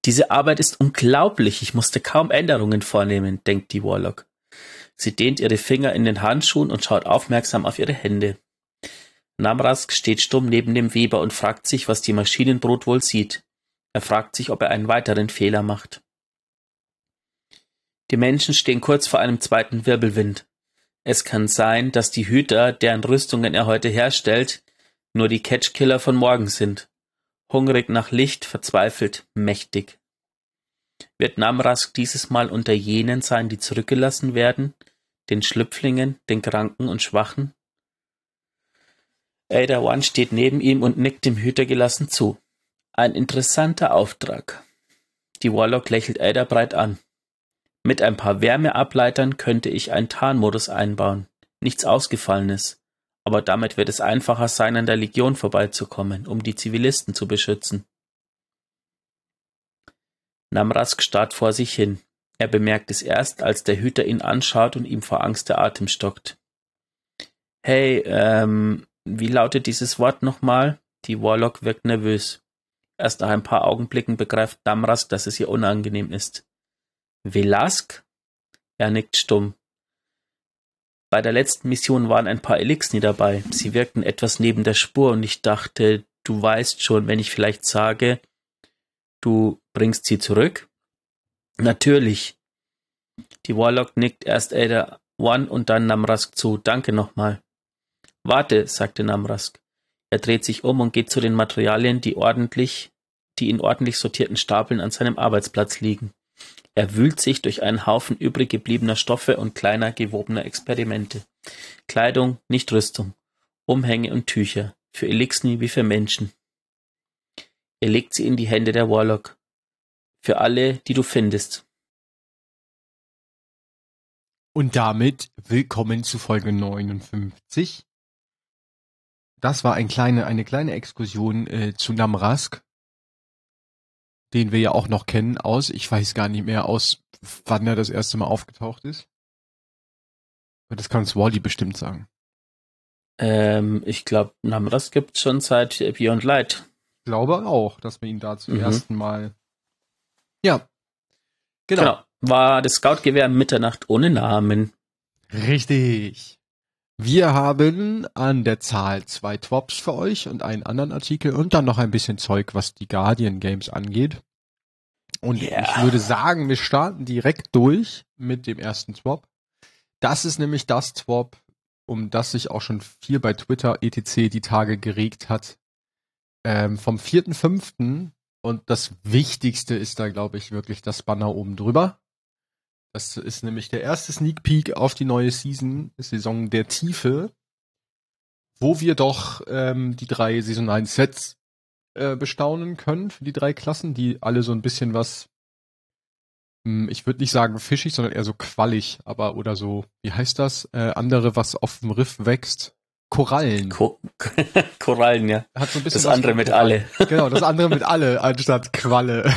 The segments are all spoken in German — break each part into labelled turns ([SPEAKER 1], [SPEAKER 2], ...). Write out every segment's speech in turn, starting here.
[SPEAKER 1] Diese Arbeit ist unglaublich, ich musste kaum Änderungen vornehmen, denkt die Warlock. Sie dehnt ihre Finger in den Handschuhen und schaut aufmerksam auf ihre Hände. Namrask steht stumm neben dem Weber und fragt sich, was die Maschinenbrut wohl sieht. Er fragt sich, ob er einen weiteren Fehler macht. Die Menschen stehen kurz vor einem zweiten Wirbelwind. Es kann sein, dass die Hüter, deren Rüstungen er heute herstellt, nur die Catchkiller von morgen sind. Hungrig nach Licht, verzweifelt, mächtig. Wird Namrask dieses Mal unter jenen sein, die zurückgelassen werden, den Schlüpflingen, den Kranken und Schwachen? Ada One steht neben ihm und nickt dem Hüter gelassen zu. Ein interessanter Auftrag. Die Warlock lächelt Ada breit an. Mit ein paar Wärmeableitern könnte ich einen Tarnmodus einbauen. Nichts Ausgefallenes. Aber damit wird es einfacher sein, an der Legion vorbeizukommen, um die Zivilisten zu beschützen. Namrask starrt vor sich hin. Er bemerkt es erst, als der Hüter ihn anschaut und ihm vor Angst der Atem stockt. Hey, wie lautet dieses Wort nochmal? Die Warlock wirkt nervös. Erst nach ein paar Augenblicken begreift Namrask, dass es ihr unangenehm ist. Velask? Er nickt stumm. Bei der letzten Mission waren ein paar Elixni dabei. Sie wirkten etwas neben der Spur und ich dachte, du weißt schon, wenn ich vielleicht sage, du bringst sie zurück? Natürlich. Die Warlock nickt erst Ada One und dann Namrask zu. Danke nochmal. Warte, sagte Namrask. Er dreht sich um und geht zu den Materialien, die in ordentlich sortierten Stapeln an seinem Arbeitsplatz liegen. Er wühlt sich durch einen Haufen übrig gebliebener Stoffe und kleiner gewobener Experimente. Kleidung, nicht Rüstung. Umhänge und Tücher. Für Elixni wie für Menschen. Er legt sie in die Hände der Warlock. Für alle, die du findest.
[SPEAKER 2] Und damit willkommen zu Folge 59. Das war eine kleine Exkursion zu Namrask, den wir ja auch noch kennen ich weiß gar nicht mehr wann er das erste Mal aufgetaucht ist. Aber das kann uns Wally bestimmt sagen.
[SPEAKER 1] Ich glaube, Namrask gibt es schon seit Beyond Light.
[SPEAKER 2] Ich glaube auch, dass wir ihn da zum ersten Mal... Ja, genau.
[SPEAKER 1] War das Scoutgewehr Mitternacht ohne Namen.
[SPEAKER 2] Richtig. Wir haben an der Zahl 2 Twops für euch und einen anderen Artikel und dann noch ein bisschen Zeug, was die Guardian Games angeht. Und Ich würde sagen, wir starten direkt durch mit dem ersten Twop. Das ist nämlich das Twop, um das sich auch schon viel bei Twitter etc. die Tage geregt hat. Vom 4.5. Und das Wichtigste ist da, glaube ich, wirklich das Banner oben drüber. Das ist nämlich der erste Sneak Peek auf die neue Saison der Tiefe, wo wir doch die 3 saisonalen Sets bestaunen können für die 3 Klassen, die alle so ein bisschen was, ich würde nicht sagen fischig, sondern eher so quallig, oder so, wie heißt das? Andere, was auf dem Riff wächst. Korallen.
[SPEAKER 1] Korallen, ja.
[SPEAKER 2] Hat so ein bisschen
[SPEAKER 1] das andere mit alle.
[SPEAKER 2] Genau, das andere mit alle, anstatt Qualle.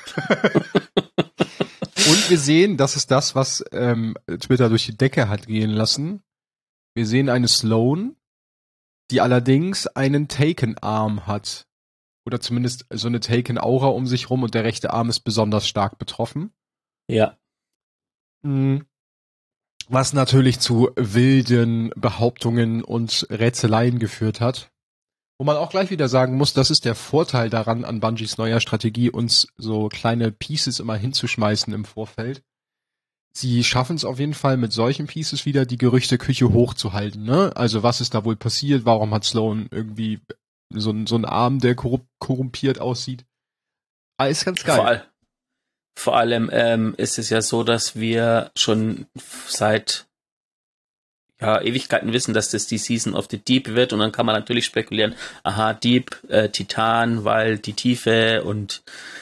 [SPEAKER 2] Und wir sehen, das ist das, was Twitter durch die Decke hat gehen lassen. Wir sehen eine Sloane, die allerdings einen Taken-Arm hat. Oder zumindest so eine Taken-Aura um sich rum und der rechte Arm ist besonders stark betroffen.
[SPEAKER 1] Ja.
[SPEAKER 2] Was natürlich zu wilden Behauptungen und Rätseleien geführt hat. Wo man auch gleich wieder sagen muss, das ist der Vorteil daran an Bungies neuer Strategie, uns so kleine Pieces immer hinzuschmeißen im Vorfeld. Sie schaffen es auf jeden Fall mit solchen Pieces wieder, die Gerüchteküche hochzuhalten, ne? Also was ist da wohl passiert? Warum hat Sloane irgendwie so einen Arm, der korrumpiert aussieht? Ist ganz geil.
[SPEAKER 1] Vor allem ist es ja so, dass wir schon seit Ewigkeiten wissen, dass das die Season of the Deep wird und dann kann man natürlich spekulieren, Deep, Titan, weil die Tiefe und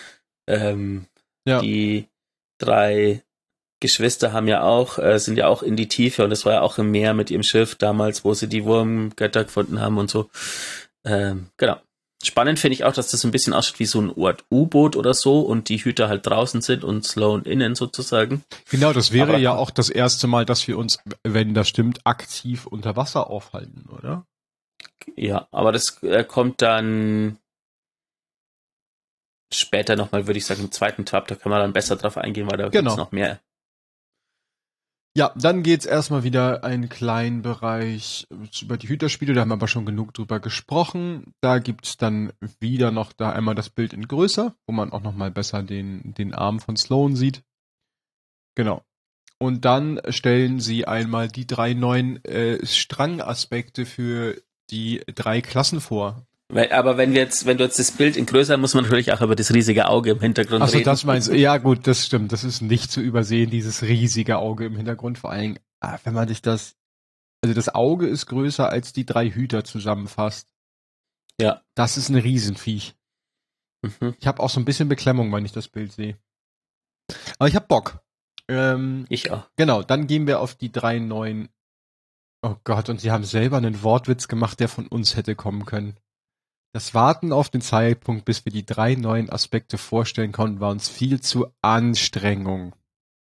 [SPEAKER 1] die 3 Geschwister sind ja auch in die Tiefe und das war ja auch im Meer mit ihrem Schiff damals, wo sie die Wurmgötter gefunden haben und so. Genau. Spannend finde ich auch, dass das ein bisschen aussieht wie so ein Ort U-Boot oder so und die Hüter halt draußen sind und Sloane innen sozusagen.
[SPEAKER 2] Genau, das wäre ja auch das erste Mal, dass wir uns, wenn das stimmt, aktiv unter Wasser aufhalten, oder?
[SPEAKER 1] Ja, aber das kommt dann später nochmal, würde ich sagen, im zweiten Tab, da kann man dann besser drauf eingehen, weil da gibt's noch mehr.
[SPEAKER 2] Ja, dann geht's erstmal wieder einen kleinen Bereich über die Hüterspiele, da haben wir aber schon genug drüber gesprochen. Da gibt's dann wieder noch da einmal das Bild in größer, wo man auch nochmal besser den Arm von Sloan sieht. Genau. Und dann stellen sie einmal die 3 neuen Strangaspekte für die 3 Klassen vor.
[SPEAKER 1] Aber wenn du jetzt das Bild in größer, muss man natürlich auch über das riesige Auge im Hintergrund reden.
[SPEAKER 2] Achso, das meinst du. Ja gut, das stimmt. Das ist nicht zu übersehen, dieses riesige Auge im Hintergrund. Vor allem, wenn man sich das... Also das Auge ist größer als die 3 Hüter zusammenfasst.
[SPEAKER 1] Ja.
[SPEAKER 2] Das ist ein Riesenviech. Mhm. Ich habe auch so ein bisschen Beklemmung, wenn ich das Bild sehe. Aber ich hab Bock.
[SPEAKER 1] Ich auch.
[SPEAKER 2] Genau, dann gehen wir auf die 3 neuen... Oh Gott, und sie haben selber einen Wortwitz gemacht, der von uns hätte kommen können. Das Warten auf den Zeitpunkt, bis wir die 3 neuen Aspekte vorstellen konnten, war uns viel zu Anstrengung.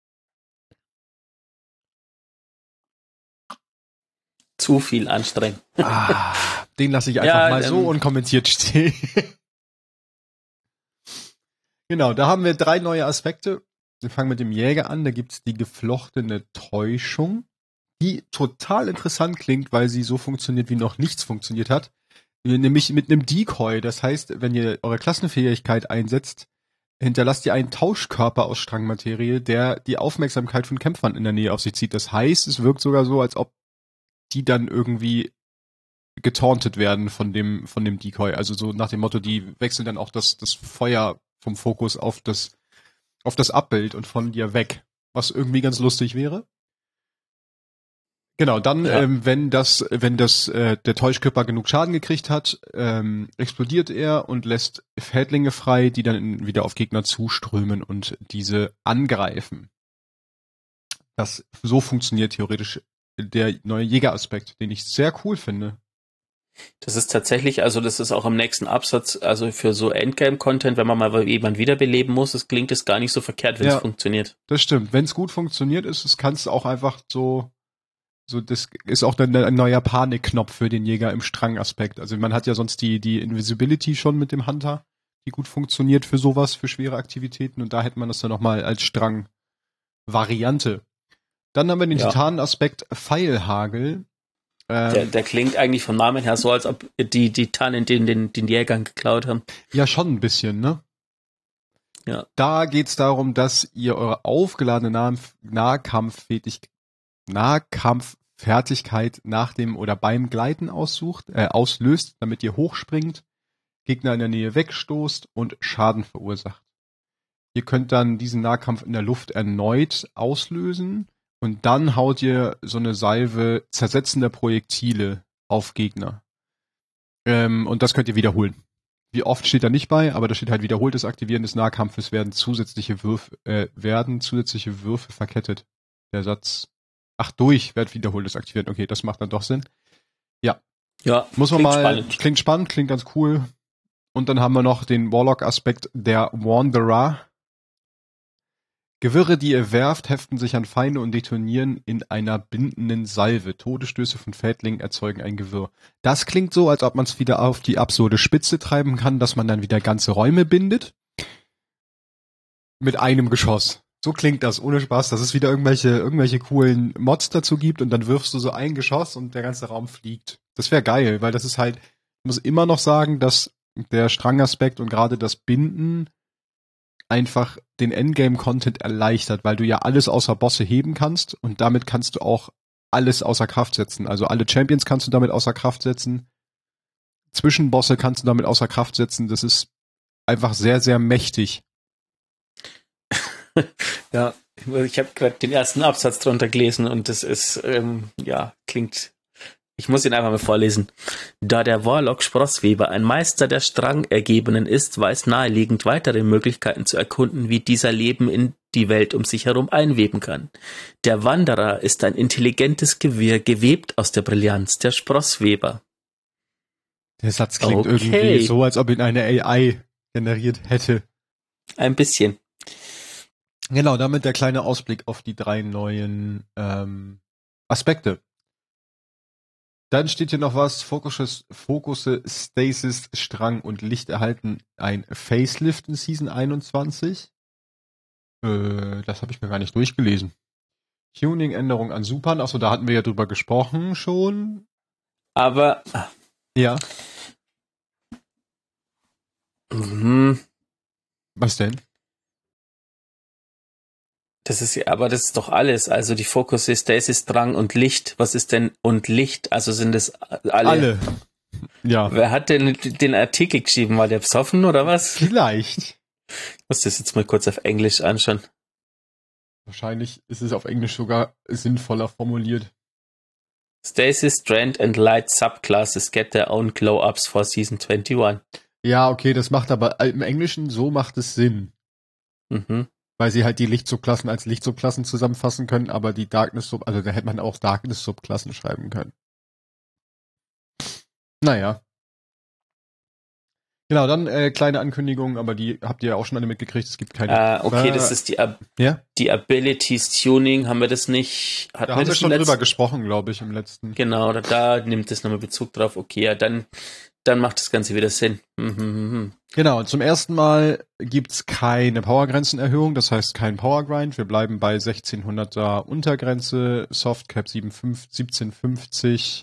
[SPEAKER 1] Zu viel Anstrengung.
[SPEAKER 2] Den lasse ich einfach mal so unkommentiert stehen. Genau, da haben wir 3 neue Aspekte. Wir fangen mit dem Jäger an. Da gibt's die geflochtene Täuschung, die total interessant klingt, weil sie so funktioniert, wie noch nichts funktioniert hat. Nämlich mit einem Decoy. Das heißt, wenn ihr eure Klassenfähigkeit einsetzt, hinterlasst ihr einen Tauschkörper aus Strangmaterie, der die Aufmerksamkeit von Kämpfern in der Nähe auf sich zieht. Das heißt, es wirkt sogar so, als ob die dann irgendwie getauntet werden von dem Decoy. Also so nach dem Motto, die wechseln dann auch das Feuer vom Fokus auf das Abbild und von dir weg. Was irgendwie ganz lustig wäre. Genau, dann, wenn der Täuschkörper genug Schaden gekriegt hat, explodiert er und lässt Fädlinge frei, die dann wieder auf Gegner zuströmen und diese angreifen. So funktioniert theoretisch der neue Jägeraspekt, den ich sehr cool finde.
[SPEAKER 1] Das ist tatsächlich, also das ist auch im nächsten Absatz, also für so Endgame-Content, wenn man mal jemanden wiederbeleben muss, klingt es gar nicht so verkehrt, wenn es funktioniert.
[SPEAKER 2] Das stimmt. Wenn es gut funktioniert ist, kannst du auch einfach so, das ist auch dann ein neuer Panikknopf für den Jäger im Strangaspekt. Also man hat ja sonst die Invisibility schon mit dem Hunter, die gut funktioniert für sowas, für schwere Aktivitäten, und da hätte man das dann nochmal als Strang-Variante. Dann haben wir den Titanenaspekt Pfeilhagel.
[SPEAKER 1] Der klingt eigentlich vom Namen her so, als ob die Titanen den Jägern geklaut haben.
[SPEAKER 2] Ja, schon ein bisschen, ne?
[SPEAKER 1] Ja.
[SPEAKER 2] Da geht's darum, dass ihr eure aufgeladene Nahkampffertigkeit nach dem oder beim Gleiten auslöst, damit ihr hochspringt, Gegner in der Nähe wegstoßt und Schaden verursacht. Ihr könnt dann diesen Nahkampf in der Luft erneut auslösen und dann haut ihr so eine Salve zersetzender Projektile auf Gegner. Und das könnt ihr wiederholen. Wie oft steht da nicht bei, aber da steht halt wiederholtes Aktivieren des Nahkampfes werden zusätzliche Würfe verkettet. Der Satz wird wiederholtes Aktivieren. Okay, das macht dann doch Sinn. Ja.
[SPEAKER 1] Ja,
[SPEAKER 2] muss man mal. Klingt spannend, klingt ganz cool. Und dann haben wir noch den Warlock-Aspekt der Wanderer. Gewirre, die ihr werft, heften sich an Feinde und detonieren in einer bindenden Salve. Todesstöße von Fädlingen erzeugen ein Gewirr. Das klingt so, als ob man es wieder auf die absurde Spitze treiben kann, dass man dann wieder ganze Räume bindet. Mit einem Geschoss. So klingt das, ohne Spaß, dass es wieder irgendwelche coolen Mods dazu gibt und dann wirfst du so ein Geschoss und der ganze Raum fliegt. Das wäre geil, weil das ist halt, ich muss immer noch sagen, dass der Strangaspekt und gerade das Binden einfach den Endgame-Content erleichtert, weil du ja alles außer Bosse heben kannst und damit kannst du auch alles außer Kraft setzen. Also alle Champions kannst du damit außer Kraft setzen. Zwischenbosse kannst du damit außer Kraft setzen. Das ist einfach sehr, sehr mächtig.
[SPEAKER 1] Ja, ich habe gerade den ersten Absatz drunter gelesen und das ist, klingt... Ich muss ihn einfach mal vorlesen. Da der Warlock Sprossweber ein Meister der Strangergebenen ist, weiß naheliegend weitere Möglichkeiten zu erkunden, wie dieser Leben in die Welt um sich herum einweben kann. Der Wanderer ist ein intelligentes Gewirr, gewebt aus der Brillanz der Sprossweber.
[SPEAKER 2] Der Satz klingt irgendwie so, als ob ihn eine AI generiert hätte.
[SPEAKER 1] Ein bisschen.
[SPEAKER 2] Genau, damit der kleine Ausblick auf die 3 neuen Aspekte. Dann steht hier noch was, Fokusse, Stasis, Strang und Licht erhalten ein Facelift in Season 21. Das habe ich mir gar nicht durchgelesen. Tuning-Änderung an Supern, achso, da hatten wir ja drüber gesprochen schon.
[SPEAKER 1] Aber
[SPEAKER 2] Ja.
[SPEAKER 1] mhm,
[SPEAKER 2] Was denn?
[SPEAKER 1] das ist doch alles. Also die Fokus ist Stasis, Drang und Licht. Was ist denn und Licht? Also sind es alle?
[SPEAKER 2] Ja.
[SPEAKER 1] Wer hat denn den Artikel geschrieben? War der besoffen oder was?
[SPEAKER 2] Vielleicht.
[SPEAKER 1] Ich muss das jetzt mal kurz auf Englisch anschauen.
[SPEAKER 2] Wahrscheinlich ist es auf Englisch sogar sinnvoller formuliert.
[SPEAKER 1] Stasis, Strand and Light subclasses get their own glow-ups for Season 21.
[SPEAKER 2] Ja, okay, das macht aber im Englischen so macht es Sinn.
[SPEAKER 1] Mhm.
[SPEAKER 2] Weil sie halt die Lichtsubklassen als Lichtsubklassen zusammenfassen können, aber die also da hätte man auch Darkness-Subklassen schreiben können. Naja. Genau, dann kleine Ankündigung, aber die habt ihr ja auch schon alle mitgekriegt, es gibt keine...
[SPEAKER 1] Okay, das ist die Abilities Tuning, haben wir das nicht...
[SPEAKER 2] Da haben wir schon drüber gesprochen, glaube ich, im letzten...
[SPEAKER 1] Genau, da nimmt es nochmal Bezug drauf. Okay, ja, dann macht das Ganze wieder Sinn.
[SPEAKER 2] Genau, zum ersten Mal gibt's keine Powergrenzenerhöhung, das heißt kein Powergrind. Wir bleiben bei 1600er Untergrenze, Softcap 1750,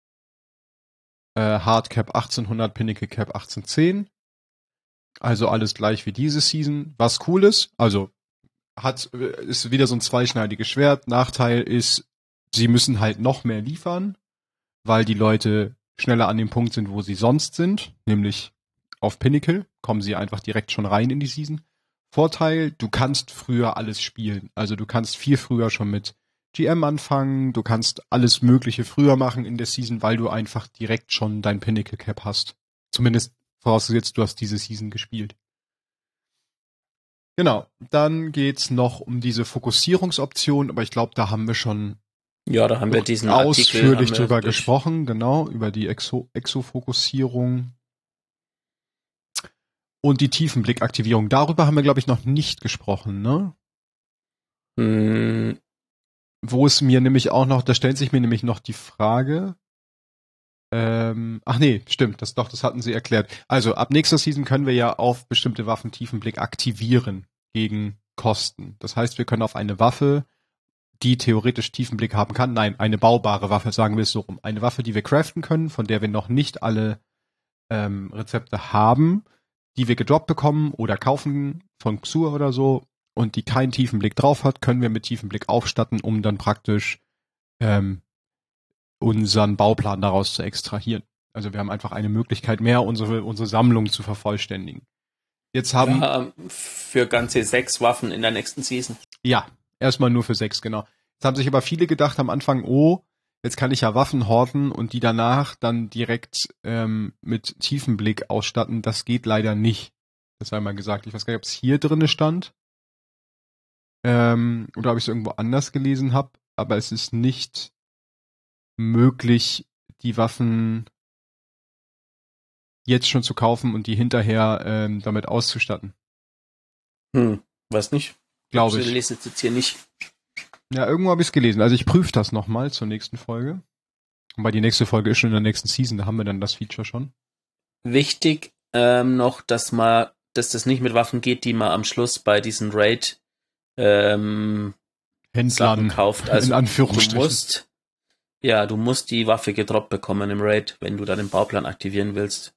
[SPEAKER 2] Hardcap 1800, Pinnacle Cap 1810. Also alles gleich wie diese Season. Was cool ist, also ist wieder so ein zweischneidiges Schwert. Nachteil ist, sie müssen halt noch mehr liefern, weil die Leute schneller an dem Punkt sind, wo sie sonst sind, nämlich auf Pinnacle, kommen sie einfach direkt schon rein in die Season. Vorteil, du kannst früher alles spielen. Also du kannst viel früher schon mit GM anfangen, du kannst alles Mögliche früher machen in der Season, weil du einfach direkt schon dein Pinnacle Cap hast. Zumindest vorausgesetzt, du hast diese Season gespielt. Genau, dann geht's noch um diese Fokussierungsoption, aber ich glaube, da haben wir schon
[SPEAKER 1] da haben wir diesen
[SPEAKER 2] ausführlich drüber gesprochen, genau, über die Exofokussierung. Und die Tiefenblickaktivierung. Darüber haben wir, glaube ich, noch nicht gesprochen, ne? Wo es mir nämlich auch noch, da stellt sich mir nämlich noch die Frage, ach nee, stimmt, das hatten sie erklärt. Also, ab nächster Season können wir ja auf bestimmte Waffen Tiefenblick aktivieren gegen Kosten. Das heißt, wir können auf eine Waffe, die theoretisch Tiefenblick haben kann, nein, eine baubare Waffe, sagen wir es so rum. Eine Waffe, die wir craften können, von der wir noch nicht alle Rezepte haben, die wir gedroppt bekommen oder kaufen von Xur oder so und die keinen Tiefenblick drauf hat, können wir mit Tiefenblick aufstatten, um dann praktisch unseren Bauplan daraus zu extrahieren. Also wir haben einfach eine Möglichkeit mehr, unsere Sammlung zu vervollständigen. Jetzt haben
[SPEAKER 1] für ganze 6 Waffen in der nächsten Season.
[SPEAKER 2] Ja, erstmal nur für 6, genau. Jetzt haben sich aber viele gedacht am Anfang, jetzt kann ich ja Waffen horten und die danach dann direkt mit Tiefenblick ausstatten. Das geht leider nicht. Das sei mal gesagt. Ich weiß gar nicht, ob es hier drinne stand oder ob ich es irgendwo anders gelesen habe. Aber es ist nicht möglich, die Waffen jetzt schon zu kaufen und die hinterher damit auszustatten.
[SPEAKER 1] Weiß nicht.
[SPEAKER 2] Glaube ich.
[SPEAKER 1] Ich lese jetzt hier nicht.
[SPEAKER 2] Ja, irgendwo habe ich es gelesen. Also ich prüfe das nochmal zur nächsten Folge. Weil die nächste Folge ist schon in der nächsten Season, da haben wir dann das Feature schon.
[SPEAKER 1] Wichtig noch, dass das nicht mit Waffen geht, die man am Schluss bei diesen Raid
[SPEAKER 2] Händlern
[SPEAKER 1] kauft. Also
[SPEAKER 2] in Anführungsstrichen.
[SPEAKER 1] du musst die Waffe gedroppt bekommen im Raid, wenn du dann den Bauplan aktivieren willst.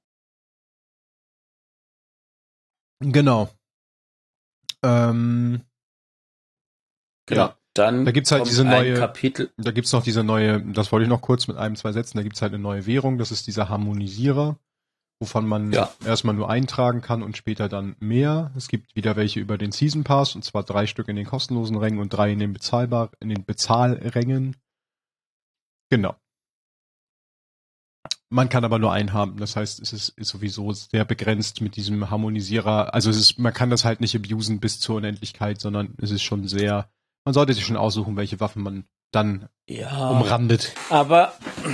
[SPEAKER 2] Genau.
[SPEAKER 1] Genau.
[SPEAKER 2] Ja.
[SPEAKER 1] Dann
[SPEAKER 2] da gibt's halt diese neue
[SPEAKER 1] Kapitel.
[SPEAKER 2] Da gibt's noch diese neue, das wollte ich noch kurz mit 2 Sätzen, da gibt's halt eine neue Währung, das ist dieser Harmonisierer, wovon man erstmal nur eintragen kann und später dann mehr. Es gibt wieder welche über den Season Pass, und zwar 3 Stück in den kostenlosen Rängen und 3 in den Bezahlrängen. Genau. Man kann aber nur einen haben, das heißt, es ist sowieso sehr begrenzt mit diesem Harmonisierer. Also man kann das halt nicht abusen bis zur Unendlichkeit, sondern es ist schon sehr, man sollte sich schon aussuchen, welche Waffen man dann umrandet.
[SPEAKER 1] Aber?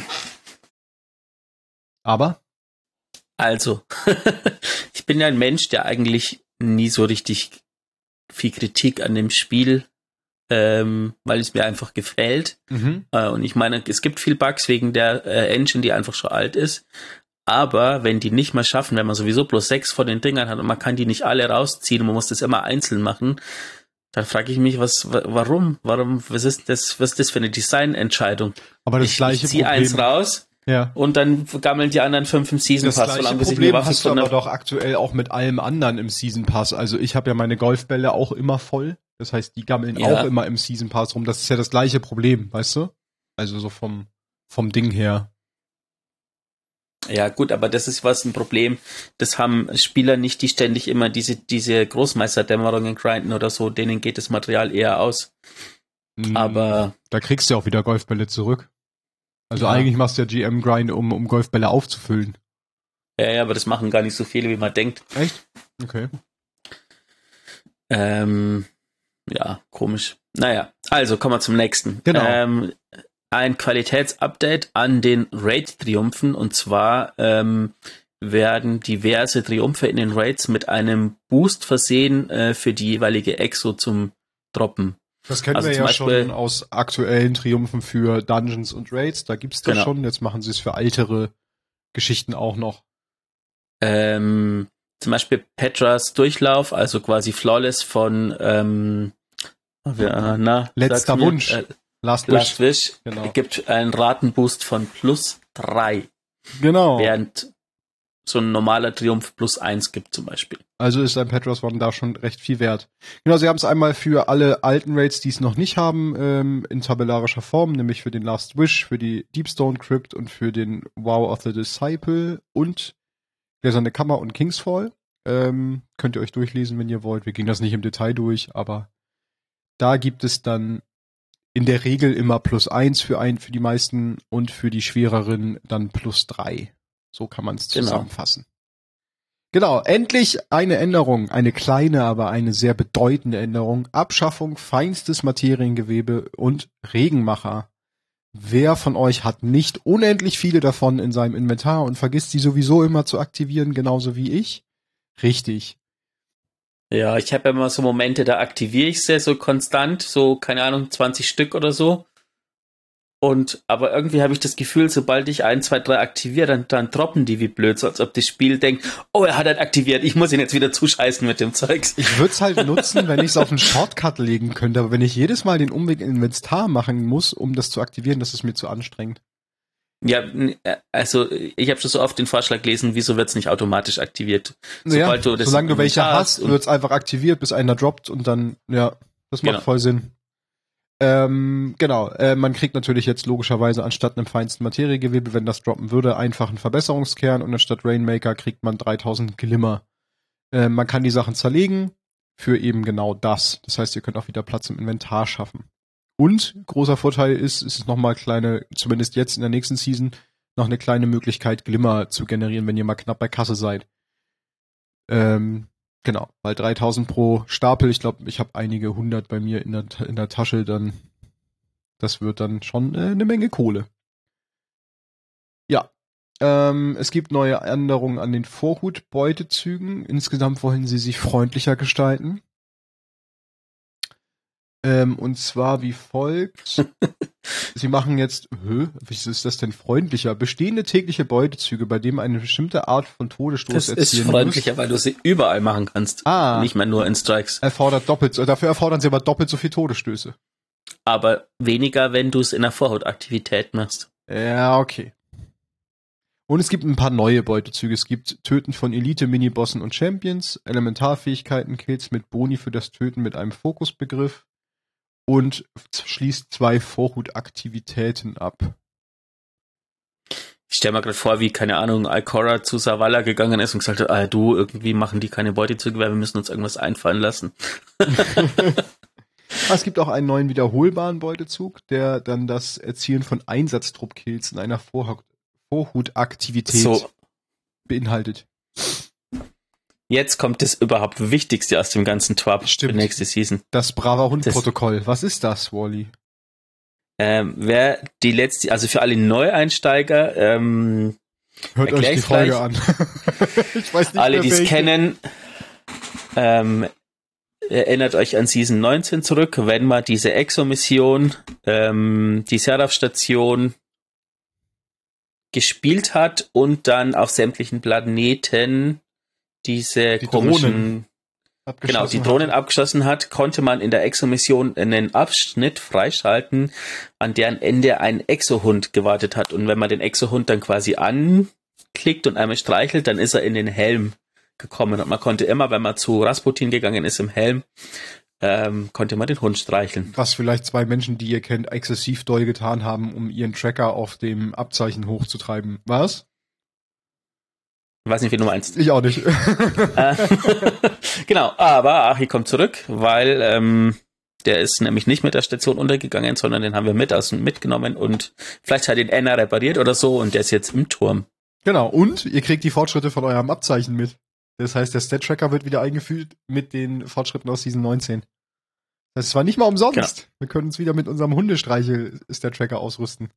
[SPEAKER 1] Also, ich bin ja ein Mensch, der eigentlich nie so richtig viel Kritik an dem Spiel weil es mir einfach gefällt. Und ich meine, es gibt viel Bugs wegen der Engine, die einfach schon alt ist. Aber wenn die nicht mal schaffen, wenn man sowieso bloß 6 von den Dingern hat und man kann die nicht alle rausziehen und man muss das immer einzeln machen, dann frage ich mich, warum? Was ist das für eine Designentscheidung?
[SPEAKER 2] Aber das gleiche
[SPEAKER 1] ich ziehe
[SPEAKER 2] Problem.
[SPEAKER 1] Eins raus und dann gammeln die anderen 5 im Season Pass.
[SPEAKER 2] Das gleiche Problem hast du aber doch aktuell auch mit allem anderen im Season Pass. Also ich habe ja meine Golfbälle auch immer voll. Das heißt, die gammeln auch immer im Season Pass rum. Das ist ja das gleiche Problem, weißt du? Also so vom Ding her.
[SPEAKER 1] Ja, gut, aber das ist ein Problem. Das haben Spieler nicht, die ständig immer diese Großmeisterdämmerungen grinden oder so. Denen geht das Material eher aus. Aber
[SPEAKER 2] da kriegst du ja auch wieder Golfbälle zurück. Also eigentlich machst du ja GM-Grind, um Golfbälle aufzufüllen.
[SPEAKER 1] Ja, aber das machen gar nicht so viele, wie man denkt.
[SPEAKER 2] Echt? Okay.
[SPEAKER 1] Ja, komisch. Naja, also kommen wir zum nächsten.
[SPEAKER 2] Genau.
[SPEAKER 1] Ein Qualitätsupdate an den Raid-Triumphen, und zwar werden diverse Triumphe in den Raids mit einem Boost versehen für die jeweilige Exo zum Droppen.
[SPEAKER 2] Das kennen wir ja schon aus aktuellen Triumphen für Dungeons und Raids, da gibt's das schon, jetzt machen sie es für ältere Geschichten auch noch.
[SPEAKER 1] Zum Beispiel Petras Durchlauf, also quasi Flawless von
[SPEAKER 2] Letzter Wunsch.
[SPEAKER 1] Last Wish. Genau. Gibt einen Ratenboost von +3.
[SPEAKER 2] Genau.
[SPEAKER 1] Während so ein normaler Triumph +1 gibt zum Beispiel.
[SPEAKER 2] Also ist ein Petros One da schon recht viel wert. Genau, sie haben es einmal für alle alten Raids, die es noch nicht haben, in tabellarischer Form, nämlich für den Last Wish, für die Deepstone Crypt und für den Wow of the Disciple und Gläserne Kammer und Kingsfall. Könnt ihr euch durchlesen, wenn ihr wollt. Wir gehen das nicht im Detail durch, aber da gibt es dann in der Regel immer +1 für die meisten und für die schwereren dann +3. So kann man es zusammenfassen. Genau, endlich eine Änderung, eine kleine, aber eine sehr bedeutende Änderung. Abschaffung feinstes Materiengewebe und Regenmacher. Wer von euch hat nicht unendlich viele davon in seinem Inventar und vergisst sie sowieso immer zu aktivieren, genauso wie ich? Richtig.
[SPEAKER 1] Ja, ich habe immer so Momente, da aktiviere ich sie so konstant, so, keine Ahnung, 20 Stück oder so. Aber irgendwie habe ich das Gefühl, sobald ich 1, 2, 3 aktiviere, dann droppen die wie blöd, so als ob das Spiel denkt, oh, er hat halt aktiviert, ich muss ihn jetzt wieder zuscheißen mit dem Zeugs.
[SPEAKER 2] Ich würde es halt nutzen, wenn ich es auf einen Shortcut legen könnte, aber wenn ich jedes Mal den Umweg in Inventar machen muss, um das zu aktivieren, das ist mir zu anstrengend.
[SPEAKER 1] Ja, also ich habe schon so oft den Vorschlag gelesen, wieso wird es nicht automatisch aktiviert?
[SPEAKER 2] Solange du welche hast, wird es einfach aktiviert, bis einer droppt und dann, das macht voll Sinn. Man kriegt natürlich jetzt logischerweise anstatt einem feinsten Materiegewebe, wenn das droppen würde, einfach einen Verbesserungskern und anstatt Rainmaker kriegt man 3000 Glimmer. Man kann die Sachen zerlegen für eben genau das. Das heißt, ihr könnt auch wieder Platz im Inventar schaffen. Und großer Vorteil ist, es ist nochmal zumindest jetzt in der nächsten Season, noch eine kleine Möglichkeit, Glimmer zu generieren, wenn ihr mal knapp bei Kasse seid. Genau, weil 3000 pro Stapel, ich glaube, ich habe einige 100 bei mir in der Tasche, dann das wird dann schon eine Menge Kohle. Ja, es gibt neue Änderungen an den Vorhut-Beutezügen. Insgesamt wollen sie sich freundlicher gestalten. Und zwar wie folgt. Sie machen jetzt, wie ist das denn freundlicher? Bestehende tägliche Beutezüge, bei dem eine bestimmte Art von Todesstoß erzielen muss.
[SPEAKER 1] Das ist freundlicher, weil du sie überall machen kannst. Nicht mehr nur in Strikes.
[SPEAKER 2] Dafür erfordern sie aber doppelt so viel Todesstöße.
[SPEAKER 1] Aber weniger, wenn du es in der Vorhutaktivität machst.
[SPEAKER 2] Ja, okay. Und es gibt ein paar neue Beutezüge. Es gibt Töten von Elite-Minibossen und Champions, Elementarfähigkeiten, Kills mit Boni für das Töten mit einem Fokusbegriff und schließt 2 Vorhutaktivitäten ab.
[SPEAKER 1] Ich stelle mir gerade vor, wie, keine Ahnung, Alcora zu Zavala gegangen ist und gesagt hat, irgendwie machen die keine Beutezüge, weil wir müssen uns irgendwas einfallen lassen.
[SPEAKER 2] Es gibt auch einen neuen wiederholbaren Beutezug, der dann das Erzielen von Einsatztrupp-Kills in einer Vorhutaktivität beinhaltet.
[SPEAKER 1] Jetzt kommt das überhaupt Wichtigste aus dem ganzen Twab für nächste Season.
[SPEAKER 2] Das Braver Hund-Protokoll. Was ist das, Wally?
[SPEAKER 1] Wer die letzte, also für alle Neueinsteiger,
[SPEAKER 2] hört euch die Folge an.
[SPEAKER 1] Ich weiß nicht alle, die es kennen, erinnert euch an Season 19 zurück, wenn man diese Exo-Mission, die Seraph-Station gespielt hat und dann auf sämtlichen Planeten diese komischen die Drohnen abgeschossen hat, konnte man in der Exo-Mission einen Abschnitt freischalten, an deren Ende ein Exo-Hund gewartet hat. Und wenn man den Exo-Hund dann quasi anklickt und einmal streichelt, dann ist er in den Helm gekommen. Und man konnte immer, wenn man zu Rasputin gegangen ist im Helm, konnte man den Hund streicheln.
[SPEAKER 2] Was vielleicht zwei Menschen, die ihr kennt, exzessiv doll getan haben, um ihren Tracker auf dem Abzeichen hochzutreiben. Was?
[SPEAKER 1] Ich weiß nicht, wie du meinst.
[SPEAKER 2] Ich auch nicht.
[SPEAKER 1] Genau, aber Achi kommt zurück, weil der ist nämlich nicht mit der Station untergegangen, sondern den haben wir mitgenommen und vielleicht hat ihn Anna repariert oder so und der ist jetzt im Turm.
[SPEAKER 2] Genau, und ihr kriegt die Fortschritte von eurem Abzeichen mit. Das heißt, der Stat-Tracker wird wieder eingefügt mit den Fortschritten aus Season 19. Das war nicht mal umsonst. Genau. Wir können uns wieder mit unserem Hundestreichel-Stat-Tracker ausrüsten.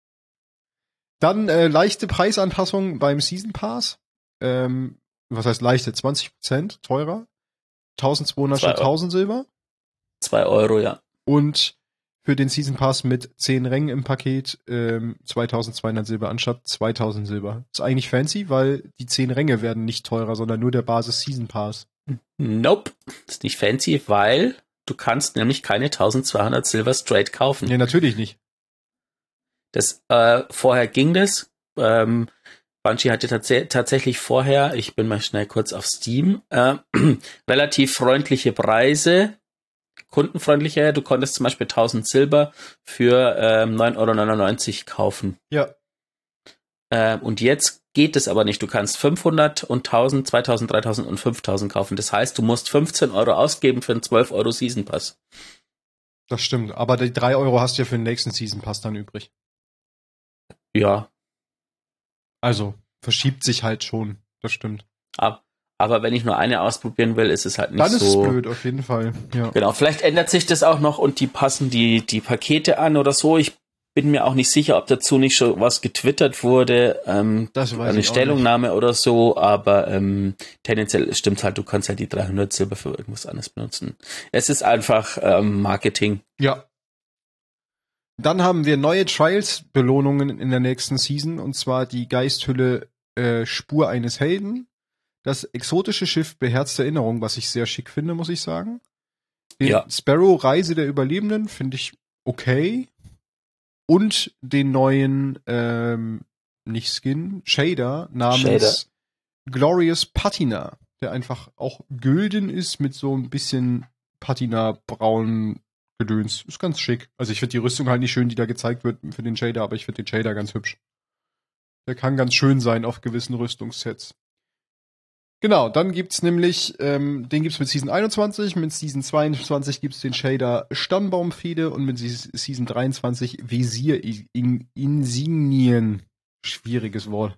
[SPEAKER 2] Dann leichte Preisanpassung beim Season Pass. Was heißt leichte? 20% teurer. 1200 statt 1000 Silber.
[SPEAKER 1] 2 Euro, ja.
[SPEAKER 2] Und für den Season Pass mit 10 Rängen im Paket 2200 Silber anstatt 2000 Silber. Ist eigentlich fancy, weil die 10 Ränge werden nicht teurer, sondern nur der Basis Season Pass.
[SPEAKER 1] Nope. Ist nicht fancy, weil du kannst nämlich keine 1200 Silber straight kaufen.
[SPEAKER 2] Nee, natürlich nicht.
[SPEAKER 1] Das, vorher ging das. Bungie hatte tatsächlich vorher, ich bin mal schnell kurz auf Steam, relativ freundliche Preise, kundenfreundlicher. Du konntest zum Beispiel 1000 Silber für 9,99 € kaufen.
[SPEAKER 2] Ja.
[SPEAKER 1] Und jetzt geht es aber nicht. Du kannst 500 und 1000, 2000, 3000 und 5000 kaufen. Das heißt, du musst 15 € ausgeben für einen 12 € Season Pass.
[SPEAKER 2] Das stimmt, aber die 3 € hast du ja für den nächsten Season Pass dann übrig.
[SPEAKER 1] Ja.
[SPEAKER 2] Also, verschiebt sich halt schon, das stimmt.
[SPEAKER 1] Aber wenn ich nur eine ausprobieren will, ist es halt nicht so.
[SPEAKER 2] Dann ist es blöd, auf jeden Fall. Ja.
[SPEAKER 1] Genau, vielleicht ändert sich das auch noch und die passen die Pakete an oder so. Ich bin mir auch nicht sicher, ob dazu nicht schon was getwittert wurde.
[SPEAKER 2] Das weiß
[SPEAKER 1] eine
[SPEAKER 2] ich
[SPEAKER 1] Stellungnahme
[SPEAKER 2] auch nicht.
[SPEAKER 1] oder so, aber tendenziell stimmt halt, du kannst halt die 300 Silber für irgendwas anderes benutzen. Es ist einfach Marketing.
[SPEAKER 2] Ja. Dann haben wir neue Trials-Belohnungen in der nächsten Season, und zwar die Geisthülle Spur eines Helden, das exotische Schiff Beherzte Erinnerung, was ich sehr schick finde, muss ich sagen. Den Sparrow Reise der Überlebenden finde ich okay. Und den neuen, nicht Skin, Shader namens Glorious Patina, der einfach auch gülden ist mit so ein bisschen Patina-braun Gedöns. Ist ganz schick. Also ich finde die Rüstung halt nicht schön, die da gezeigt wird für den Shader, aber ich finde den Shader ganz hübsch. Der kann ganz schön sein auf gewissen Rüstungssets. Genau, dann gibt's nämlich, den gibt's mit Season 21, mit Season 22 gibt's den Shader Stammbaumfehde und mit Season 23 Visier-Insignien. Schwieriges Wort.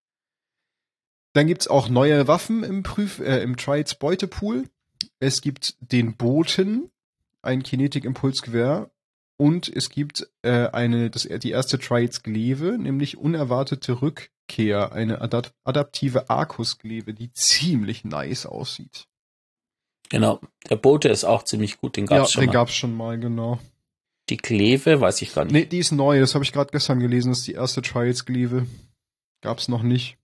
[SPEAKER 2] Dann gibt's auch neue Waffen im Trials Beutepool. Es gibt den Boten, ein Kinetik-Impulsgewehr, und es gibt die erste Trials-Glaive, nämlich unerwartete Rückkehr, eine adaptive Arcus-Glaive, die ziemlich nice aussieht.
[SPEAKER 1] Genau, der Bote ist auch ziemlich gut, den gab's schon mal.
[SPEAKER 2] Ja, den gab's schon mal, genau.
[SPEAKER 1] Die Glaive weiß ich gar nicht.
[SPEAKER 2] Nee, die ist neu, das habe ich gerade gestern gelesen, das ist die erste Trials-Glaive. Gab's noch nicht.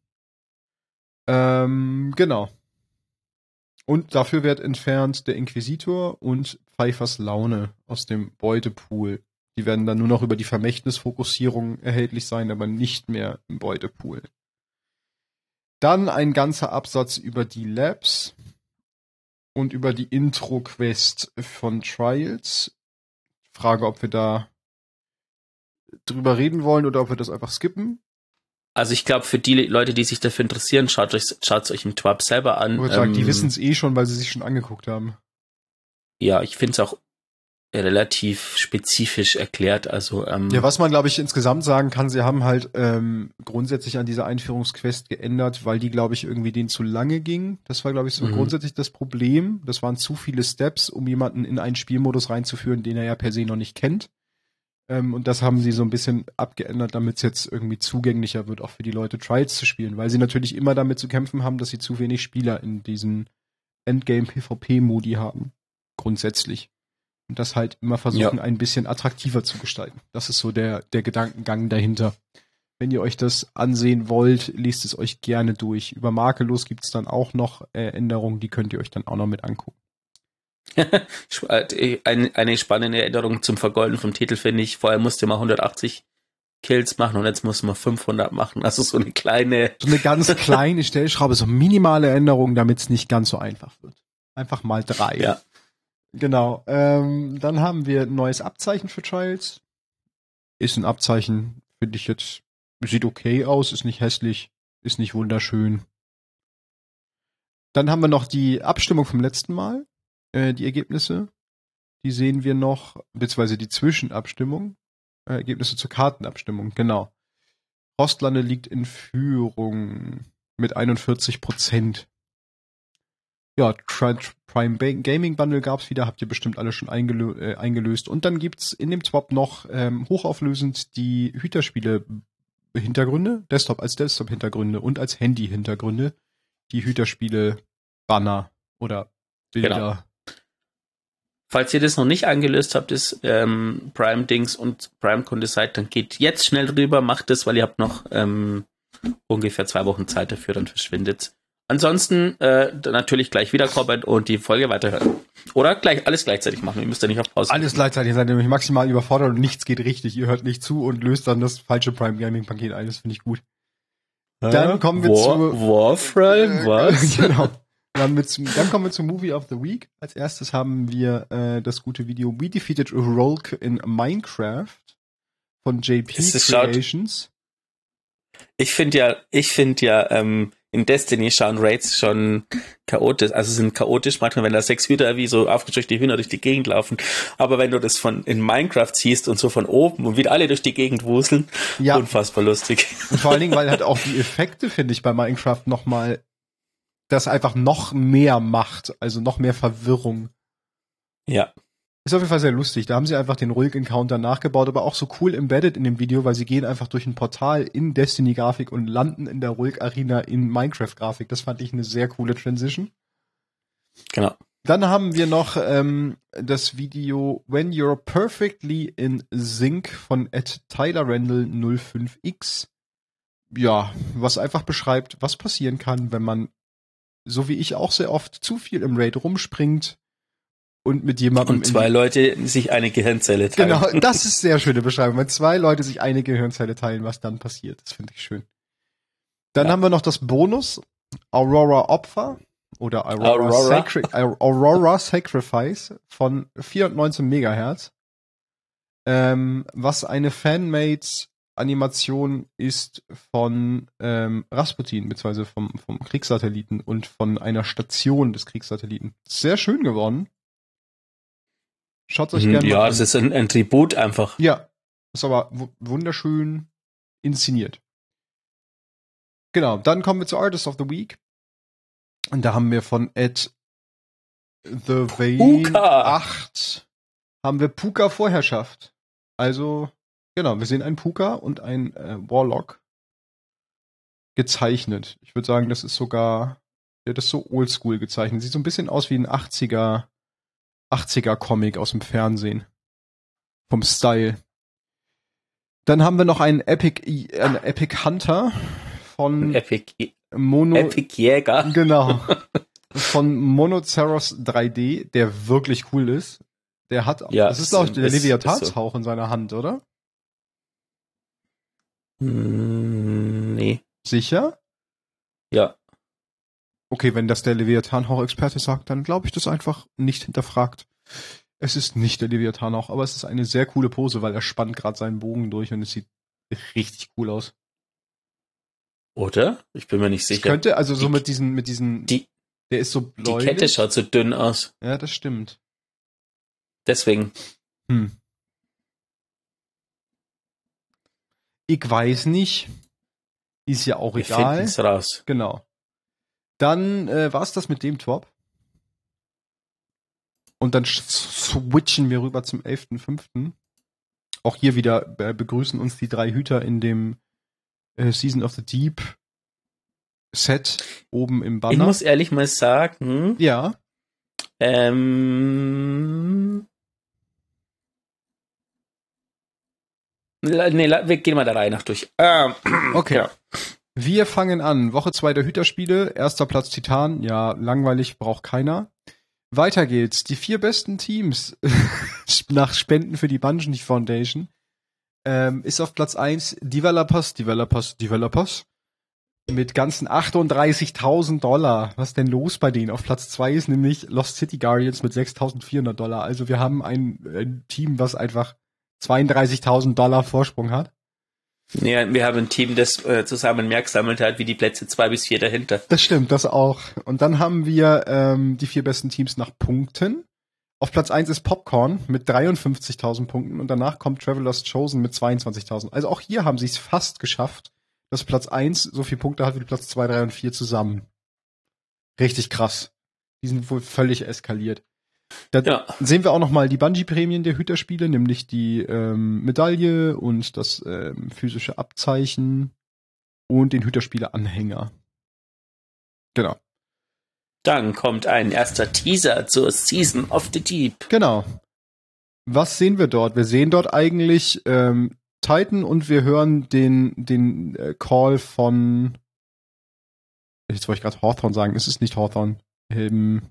[SPEAKER 2] Genau. Und dafür wird entfernt der Inquisitor und Pfeifers Laune aus dem Beutepool. Die werden dann nur noch über die Vermächtnisfokussierung erhältlich sein, aber nicht mehr im Beutepool. Dann ein ganzer Absatz über die Labs und über die Intro-Quest von Trials. Frage, ob wir da drüber reden wollen oder ob wir das einfach skippen.
[SPEAKER 1] Also ich glaube, für die Leute, die sich dafür interessieren, schaut es euch im Twab selber an.
[SPEAKER 2] Ich würde sagen, die wissen es eh schon, weil sie sich schon angeguckt haben.
[SPEAKER 1] Ja, ich finde es auch relativ spezifisch erklärt. Also
[SPEAKER 2] ja, was man, glaube ich, insgesamt sagen kann, sie haben halt grundsätzlich an dieser Einführungsquest geändert, weil die, glaube ich, irgendwie denen zu lange ging. Das war, glaube ich, so grundsätzlich das Problem. Das waren zu viele Steps, um jemanden in einen Spielmodus reinzuführen, den er ja per se noch nicht kennt. Und das haben sie so ein bisschen abgeändert, damit es jetzt irgendwie zugänglicher wird, auch für die Leute Trials zu spielen, weil sie natürlich immer damit zu kämpfen haben, dass sie zu wenig Spieler in diesen Endgame-PvP-Modi haben. grundsätzlich. Und das halt immer versuchen, ein bisschen attraktiver zu gestalten. Das ist so der Gedankengang dahinter. Wenn ihr euch das ansehen wollt, lest es euch gerne durch. Über Makellos gibt es dann auch noch Änderungen, die könnt ihr euch dann auch noch mit angucken.
[SPEAKER 1] Eine spannende Änderung zum Vergolden vom Titel finde ich. Vorher musste man 180 Kills machen und jetzt muss man 500 machen. Also so eine
[SPEAKER 2] ganz kleine Stellschraube, so minimale Änderungen, damit es nicht ganz so einfach wird. Einfach mal 3.
[SPEAKER 1] Ja.
[SPEAKER 2] Genau. Dann haben wir ein neues Abzeichen für Trials. Ist ein Abzeichen, finde ich jetzt, sieht okay aus, ist nicht hässlich, ist nicht wunderschön. Dann haben wir noch die Abstimmung vom letzten Mal, die Ergebnisse. Die sehen wir noch, beziehungsweise die Zwischenabstimmung. Ergebnisse zur Kartenabstimmung, genau. Frostlande liegt in Führung mit 41%. Ja, Prime Gaming Bundle gab's wieder, habt ihr bestimmt alle schon eingelöst. Und dann gibt's in dem Swap noch hochauflösend die Hüterspiele-Hintergründe, Desktop als Desktop-Hintergründe und als Handy-Hintergründe, die Hüterspiele-Banner oder Bilder.
[SPEAKER 1] Genau. Falls ihr das noch nicht eingelöst habt, das Prime-Dings und Prime-Kunde seid, dann geht jetzt schnell rüber, macht das, weil ihr habt noch ungefähr 2 Wochen Zeit dafür, dann verschwindet's. Ansonsten natürlich gleich wiederkommen und die Folge weiterhören. Oder alles gleichzeitig machen. Ihr müsst ja nicht auf Pause.
[SPEAKER 2] Alles gleichzeitig, seid nämlich maximal überfordert und nichts geht richtig. Ihr hört nicht zu und löst dann das falsche Prime Gaming Paket ein. Das finde ich gut. Dann kommen wir zu
[SPEAKER 1] Warframe, was?
[SPEAKER 2] Genau. Dann kommen wir zum Movie of the Week. Als erstes haben wir das gute Video We Defeated Rolk in Minecraft von JP Creations.
[SPEAKER 1] Ich finde ja, in Destiny schauen Raids schon chaotisch, also sind chaotisch manchmal, wenn da 6 Hüter wie so aufgescheuchte Hühner durch die Gegend laufen. Aber wenn du das in Minecraft siehst und so von oben und wieder alle durch die Gegend wuseln, ja, unfassbar lustig.
[SPEAKER 2] Und vor allen Dingen, weil halt auch die Effekte, finde ich, bei Minecraft nochmal das einfach noch mehr macht, also noch mehr Verwirrung.
[SPEAKER 1] Ja.
[SPEAKER 2] Ist auf jeden Fall sehr lustig. Da haben sie einfach den Rulk-Encounter nachgebaut, aber auch so cool embedded in dem Video, weil sie gehen einfach durch ein Portal in Destiny-Grafik und landen in der Rulk-Arena in Minecraft-Grafik. Das fand ich eine sehr coole Transition.
[SPEAKER 1] Genau.
[SPEAKER 2] Dann haben wir noch das Video When You're Perfectly in Sync von @TylerRandall05x. Ja, was einfach beschreibt, was passieren kann, wenn man, so wie ich auch sehr oft, zu viel im Raid rumspringt und mit jemandem.
[SPEAKER 1] Und 2 Leute sich eine Gehirnzelle teilen.
[SPEAKER 2] Genau, das ist sehr schöne Beschreibung. Wenn 2 Leute sich eine Gehirnzelle teilen, was dann passiert. Das finde ich schön. Dann haben wir noch das Bonus Aurora Opfer oder Aurora Sacrifice von 419 Megahertz. Was eine Fanmade-Animation ist von Rasputin, beziehungsweise vom Kriegssatelliten und von einer Station des Kriegssatelliten. Sehr schön geworden. Schaut euch gerne mal an.
[SPEAKER 1] Ja, das ist ein Tribut einfach.
[SPEAKER 2] Ja, ist aber wunderschön inszeniert. Genau, dann kommen wir zu Artist of the Week. Und da haben wir von @TheVane8 haben wir Puka Vorherrschaft. Also, genau, wir sehen einen Puka und einen Warlock gezeichnet. Ich würde sagen, das ist sogar, ja, das ist so oldschool gezeichnet. Sieht so ein bisschen aus wie ein 80er Comic aus dem Fernsehen. Vom Style. Dann haben wir noch einen Epic Hunter von
[SPEAKER 1] Epic Jäger.
[SPEAKER 2] Genau. Von Monoceros 3D, der wirklich cool ist. Der hat,
[SPEAKER 1] ja,
[SPEAKER 2] das ist glaube ich der Leviathanshauch in seiner Hand, oder?
[SPEAKER 1] Nee.
[SPEAKER 2] Sicher?
[SPEAKER 1] Ja.
[SPEAKER 2] Okay, wenn das der Leviathan-Hauch-Experte sagt, dann glaube ich das einfach nicht hinterfragt. Es ist nicht der Leviathan-Hauch, aber es ist eine sehr coole Pose, weil er spannt gerade seinen Bogen durch und es sieht richtig cool aus.
[SPEAKER 1] Oder? Ich bin mir nicht sicher.
[SPEAKER 2] Es könnte, also so mit diesen, der ist so bläulich.
[SPEAKER 1] Die Kette schaut so dünn aus.
[SPEAKER 2] Ja, das stimmt.
[SPEAKER 1] Deswegen.
[SPEAKER 2] Ich weiß nicht. Ist ja auch egal.
[SPEAKER 1] Wir finden's raus.
[SPEAKER 2] Genau. Dann war's das mit dem Top. Und dann switchen wir rüber zum 11.05. Auch hier wieder begrüßen uns die 3 Hüter in dem Season of the Deep Set oben im Banner.
[SPEAKER 1] Ich muss ehrlich mal sagen,
[SPEAKER 2] ja,
[SPEAKER 1] Wir gehen mal der Reihe nach durch.
[SPEAKER 2] Okay.
[SPEAKER 1] Ja.
[SPEAKER 2] Wir fangen an. Woche 2 der Hüterspiele. Erster Platz Titan. Ja, langweilig, braucht keiner. Weiter geht's. Die 4 besten Teams nach Spenden für die Bungie Foundation ist auf Platz 1 Developers mit ganzen $38.000. Was ist denn los bei denen? Auf Platz 2 ist nämlich Lost City Guardians mit $6.400. Also wir haben ein Team, was einfach $32.000 Vorsprung hat.
[SPEAKER 1] Ja, wir haben ein Team, das zusammen mehr gesammelt hat, wie die Plätze 2 bis 4 dahinter.
[SPEAKER 2] Das stimmt, das auch. Und dann haben wir die 4 besten Teams nach Punkten. Auf Platz 1 ist Popcorn mit 53.000 Punkten und danach kommt Traveler's Chosen mit 22.000. Also auch hier haben sie es fast geschafft, dass Platz 1 so viele Punkte hat wie Platz 2, 3 und 4 zusammen. Richtig krass. Die sind wohl völlig eskaliert. Da sehen wir auch noch mal die Bungie-Prämien der Hüterspiele, nämlich die Medaille und das physische Abzeichen und den Hüterspiele-Anhänger. Genau.
[SPEAKER 1] Dann kommt ein erster Teaser zur Season of the Deep.
[SPEAKER 2] Genau. Was sehen wir dort? Wir sehen dort eigentlich Titan und wir hören den Call von, jetzt wollte ich gerade Hawthorne sagen, es ist nicht Hawthorne. Wie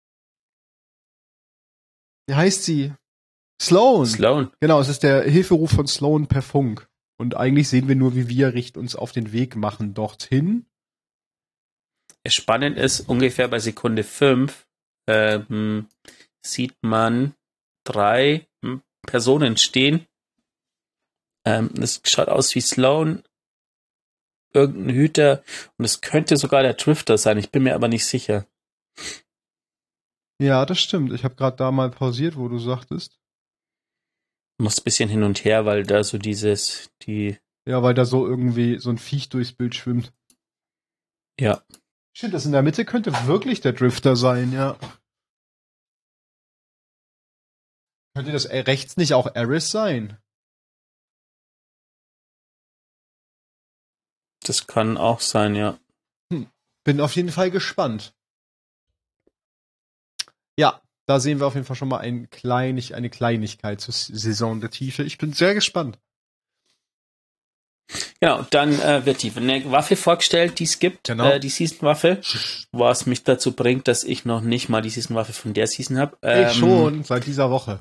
[SPEAKER 2] heißt sie? Sloan. Genau, es ist der Hilferuf von Sloan per Funk. Und eigentlich sehen wir nur, wie wir uns auf den Weg machen dorthin.
[SPEAKER 1] Spannend ist, ungefähr bei Sekunde 5 sieht man 3 Personen stehen. Es schaut aus wie Sloan, irgendein Hüter, und es könnte sogar der Drifter sein, ich bin mir aber nicht sicher.
[SPEAKER 2] Ja, das stimmt. Ich habe gerade da mal pausiert, wo du sagtest.
[SPEAKER 1] Muss ein bisschen hin und her, weil da so
[SPEAKER 2] Ja, weil da so irgendwie so ein Viech durchs Bild schwimmt.
[SPEAKER 1] Ja.
[SPEAKER 2] Stimmt, das in der Mitte könnte wirklich der Drifter sein, ja. Könnte das rechts nicht auch Aris sein?
[SPEAKER 1] Das kann auch sein, ja.
[SPEAKER 2] Bin auf jeden Fall gespannt. Ja, da sehen wir auf jeden Fall schon mal eine Kleinigkeit zur Saison der Tiefe. Ich bin sehr gespannt.
[SPEAKER 1] Genau, dann wird die Waffe vorgestellt, die es gibt,
[SPEAKER 2] genau.
[SPEAKER 1] Die Season-Waffe, was mich dazu bringt, dass ich noch nicht mal die Season-Waffe von der Season habe.
[SPEAKER 2] Ich schon, seit dieser Woche.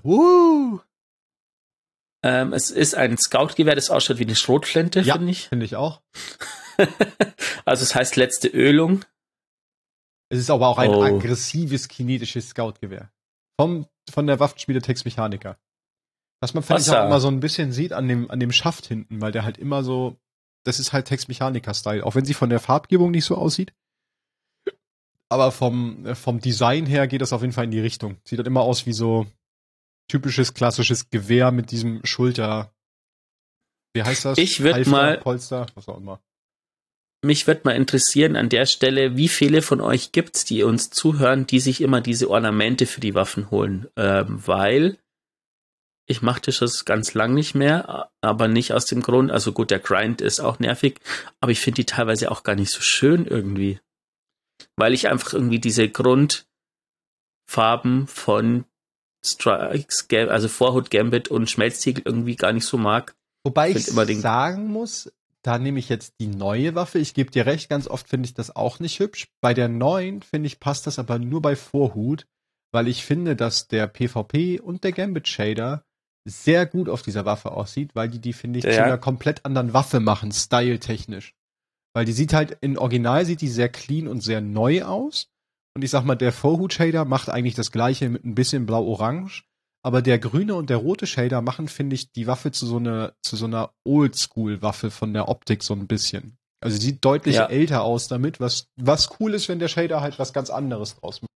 [SPEAKER 1] Es ist ein Scout-Gewehr, das ausschaut wie eine Schrotflinte, finde ich.
[SPEAKER 2] Finde ich auch.
[SPEAKER 1] Also es heißt letzte Ölung.
[SPEAKER 2] Es ist aber auch ein aggressives kinetisches Scout-Gewehr. Von der Waffenschmiede Tex Mechanica. Was man vielleicht auch immer so ein bisschen sieht an dem Schaft hinten, weil der halt immer so, das ist halt Tex Mechanica-Style, auch wenn sie von der Farbgebung nicht so aussieht. Aber vom Design her geht das auf jeden Fall in die Richtung. Sieht halt immer aus wie so typisches, klassisches Gewehr mit diesem Schulter. Wie heißt das? Polster, was auch immer.
[SPEAKER 1] Mich würde mal interessieren an der Stelle, wie viele von euch gibt's, die uns zuhören, die sich immer diese Ornamente für die Waffen holen, weil ich mache das schon ganz lang nicht mehr, aber nicht aus dem Grund, also gut, der Grind ist auch nervig, aber ich finde die teilweise auch gar nicht so schön irgendwie. Weil ich einfach irgendwie diese Grundfarben von Strikes, also Vorhut, Gambit und Schmelztiegel irgendwie gar nicht so mag.
[SPEAKER 2] Wobei ich sagen muss, da nehme ich jetzt die neue Waffe. Ich gebe dir recht, ganz oft finde ich das auch nicht hübsch. Bei der neuen, finde ich, passt das aber nur bei Vorhut, weil ich finde, dass der PvP und der Gambit-Shader sehr gut auf dieser Waffe aussieht, weil die finde ich, zu einer komplett anderen Waffe machen, styletechnisch. Weil die sieht halt, in Original sieht die sehr clean und sehr neu aus. Und ich sag mal, der Vorhut-Shader macht eigentlich das gleiche mit ein bisschen blau-orange. Aber der grüne und der rote Shader machen, finde ich, die Waffe zu so einer Oldschool-Waffe von der Optik so ein bisschen. Also sie sieht deutlich älter aus damit, was cool ist, wenn der Shader halt was ganz anderes draus macht.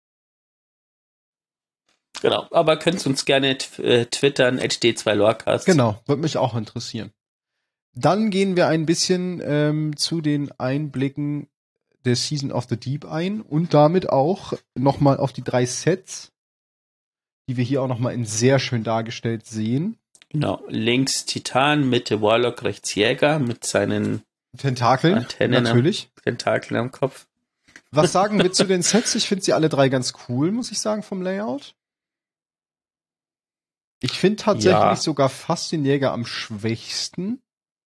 [SPEAKER 1] Genau, aber könnt uns gerne twittern, @d2lorecast.
[SPEAKER 2] Genau, würde mich auch interessieren. Dann gehen wir ein bisschen zu den Einblicken der Season of the Deep ein und damit auch nochmal auf die 3 Sets, die wir hier auch nochmal in sehr schön dargestellt sehen.
[SPEAKER 1] Genau, links Titan, Mitte Warlock, rechts Jäger mit seinen
[SPEAKER 2] Tentakeln,
[SPEAKER 1] Antennen
[SPEAKER 2] natürlich.
[SPEAKER 1] Tentakeln am Kopf.
[SPEAKER 2] Was sagen wir zu den Sets? Ich finde sie alle 3 ganz cool, muss ich sagen, vom Layout. Ich finde tatsächlich sogar fast den Jäger am schwächsten.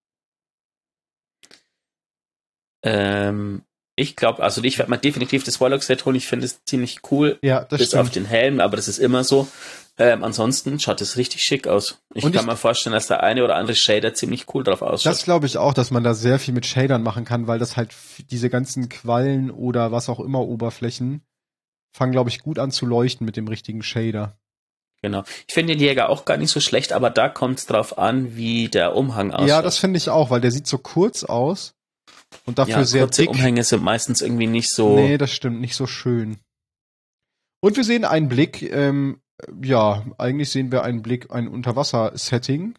[SPEAKER 1] Ich glaube, also ich werde mal definitiv das Warlock-Set holen. Ich finde es ziemlich cool.
[SPEAKER 2] Ja, das
[SPEAKER 1] bis
[SPEAKER 2] stimmt.
[SPEAKER 1] auf den Helm, aber das ist immer so. Ansonsten schaut es richtig schick aus. Ich kann mir vorstellen, dass der eine oder andere Shader ziemlich cool drauf ausschaut.
[SPEAKER 2] Das glaube ich auch, dass man da sehr viel mit Shadern machen kann, weil das halt diese ganzen Quallen oder was auch immer Oberflächen fangen, glaube ich, gut an zu leuchten mit dem richtigen Shader.
[SPEAKER 1] Genau. Ich finde den Jäger auch gar nicht so schlecht, aber da kommt es drauf an, wie der Umhang ausschaut.
[SPEAKER 2] Ja, das finde ich auch, weil der sieht so kurz aus und dafür sehr
[SPEAKER 1] kurze
[SPEAKER 2] dick.
[SPEAKER 1] Umhänge sind meistens irgendwie nicht so...
[SPEAKER 2] Nee, das stimmt, nicht so schön. Und wir sehen einen Blick, eigentlich sehen wir ein Unterwasser-Setting.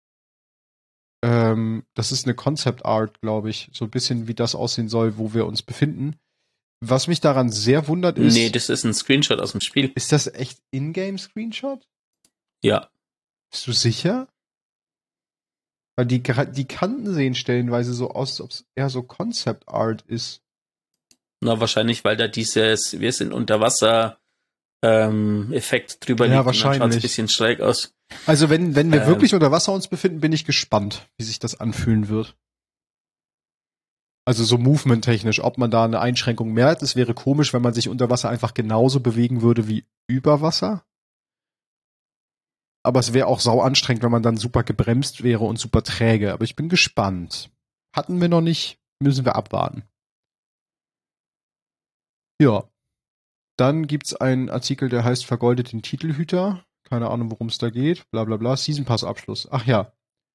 [SPEAKER 2] Das ist eine Concept Art, glaube ich. So ein bisschen, wie das aussehen soll, wo wir uns befinden. Was mich daran sehr wundert ist...
[SPEAKER 1] Nee, das ist ein Screenshot aus dem Spiel.
[SPEAKER 2] Ist das echt Ingame-Screenshot?
[SPEAKER 1] Ja.
[SPEAKER 2] Bist du sicher? Weil die Kanten sehen stellenweise so aus, als ob es eher so Concept Art ist.
[SPEAKER 1] Na, wahrscheinlich, weil da dieses wir sind unter Wasser Effekt drüber liegt.
[SPEAKER 2] Ja, wahrscheinlich.
[SPEAKER 1] Und dann schaut's ein bisschen schräg aus.
[SPEAKER 2] Also wenn wir wirklich unter Wasser uns befinden, bin ich gespannt, wie sich das anfühlen wird. Also so movement-technisch, ob man da eine Einschränkung mehr hat. Es wäre komisch, wenn man sich unter Wasser einfach genauso bewegen würde wie über Wasser. Aber es wäre auch sau anstrengend, wenn man dann super gebremst wäre und super träge. Aber ich bin gespannt. Hatten wir noch nicht, müssen wir abwarten. Ja. Dann gibt's einen Artikel, der heißt Vergoldet den Titelhüter. Keine Ahnung, worum es da geht. Bla bla bla. Season Pass Abschluss. Ach ja.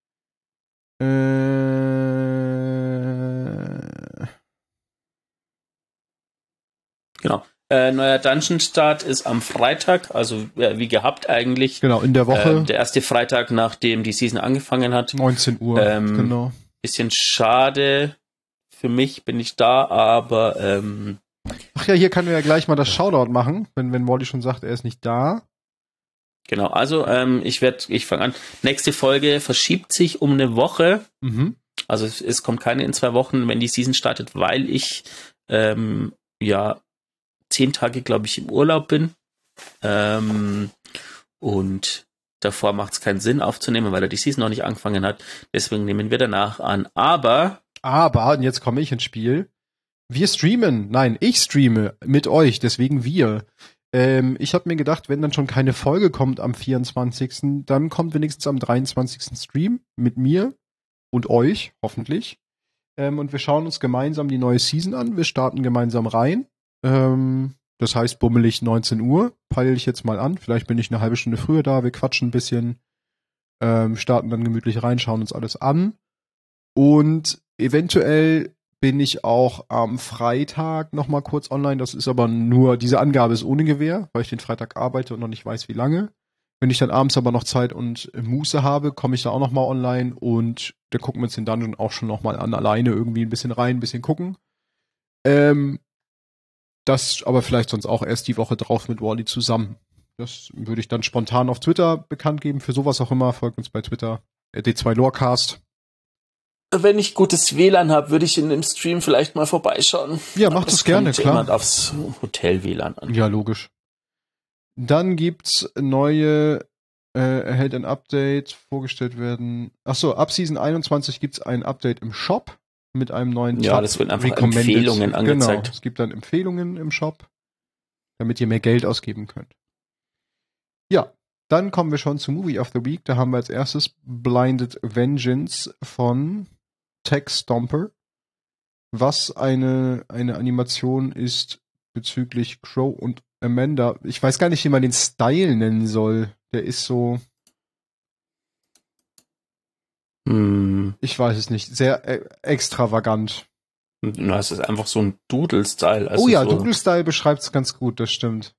[SPEAKER 1] Genau. Neuer Dungeon Start ist am Freitag, also wie gehabt eigentlich.
[SPEAKER 2] Genau, in der Woche.
[SPEAKER 1] Der erste Freitag, nachdem die Season angefangen hat.
[SPEAKER 2] 19 Uhr, genau.
[SPEAKER 1] Bisschen schade. Für mich bin ich da, aber
[SPEAKER 2] ach ja, hier kann wir ja gleich mal das Shoutout machen, wenn Wally schon sagt, er ist nicht da.
[SPEAKER 1] Genau, also ich fange an. Nächste Folge verschiebt sich um eine Woche.
[SPEAKER 2] Mhm.
[SPEAKER 1] Also es kommt keine in 2 Wochen, wenn die Season startet, weil ich 10 Tage, glaube ich, im Urlaub bin. Und davor macht es keinen Sinn aufzunehmen, weil er die Season noch nicht angefangen hat. Deswegen nehmen wir danach an. Aber,
[SPEAKER 2] und jetzt komme ich ins Spiel. Wir streamen. Nein, ich streame mit euch, deswegen wir. Ich habe mir gedacht, wenn dann schon keine Folge kommt am 24., dann kommt wenigstens am 23. Stream mit mir und euch, hoffentlich. Und wir schauen uns gemeinsam die neue Season an. Wir starten gemeinsam rein. Das heißt, bummelig 19 Uhr. Peile ich jetzt mal an. Vielleicht bin ich eine halbe Stunde früher da. Wir quatschen ein bisschen. Starten dann gemütlich rein, schauen uns alles an. Und eventuell bin ich auch am Freitag noch mal kurz online. Das ist aber nur, diese Angabe ist ohne Gewähr, weil ich den Freitag arbeite und noch nicht weiß, wie lange. Wenn ich dann abends aber noch Zeit und Muße habe, komme ich da auch noch mal online und da gucken wir uns den Dungeon auch schon noch mal an, alleine irgendwie ein bisschen rein, ein bisschen gucken. Das aber vielleicht sonst auch erst die Woche drauf mit Wally zusammen. Das würde ich dann spontan auf Twitter bekannt geben. Für sowas auch immer, folgt uns bei Twitter. D2 Lorecast.
[SPEAKER 1] Wenn ich gutes WLAN habe, würde ich in dem Stream vielleicht mal vorbeischauen.
[SPEAKER 2] Ja, macht das gerne, klar.
[SPEAKER 1] Jemand aufs Hotel-WLAN an.
[SPEAKER 2] Ja, logisch. Dann gibt's neue erhält ein Update, vorgestellt werden. Achso, ab Season 21 gibt's ein Update im Shop mit einem neuen
[SPEAKER 1] Ja, das wird einfach Empfehlungen angezeigt.
[SPEAKER 2] Genau, es gibt dann Empfehlungen im Shop, damit ihr mehr Geld ausgeben könnt. Ja, dann kommen wir schon zu Movie of the Week. Da haben wir als erstes Blinded Vengeance von Tech Stomper, was eine Animation ist bezüglich Crow und Amanda. Ich weiß gar nicht, wie man den Style nennen soll. Der ist so... Ich weiß es nicht. Sehr extravagant.
[SPEAKER 1] Es ist einfach so ein Doodle-Style. Also
[SPEAKER 2] oh ja,
[SPEAKER 1] so
[SPEAKER 2] Doodle-Style beschreibt es ganz gut, das stimmt.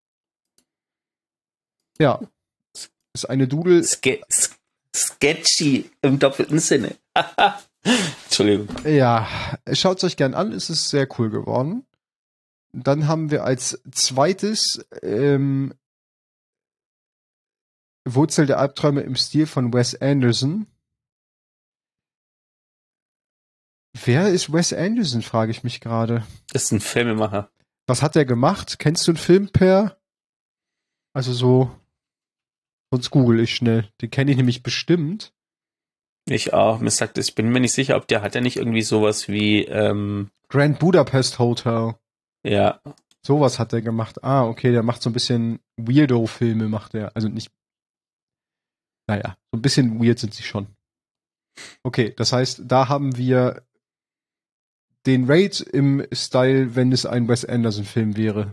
[SPEAKER 2] Ja. Ist eine Doodle...
[SPEAKER 1] Sketchy im doppelten Sinne. Entschuldigung.
[SPEAKER 2] Ja, schaut es euch gern an, es ist sehr cool geworden. Dann haben wir als zweites Wurzel der Albträume im Stil von Wes Anderson. Wer ist Wes Anderson, frage ich mich gerade.
[SPEAKER 1] Das ist ein Filmemacher.
[SPEAKER 2] Was hat der gemacht? Kennst du einen Film also so, sonst google ich schnell. Den kenne ich nämlich bestimmt.
[SPEAKER 1] Ich auch. Ich bin mir nicht sicher, ob der hat ja nicht irgendwie sowas wie,
[SPEAKER 2] Grand Budapest Hotel.
[SPEAKER 1] ja.
[SPEAKER 2] Sowas hat er gemacht. Ah, okay, der macht so ein bisschen Weirdo-Filme, macht er. Also nicht, naja, so ein bisschen weird sind sie schon. Okay, das heißt, da haben wir den Raid im Style, wenn es ein Wes Anderson-Film wäre.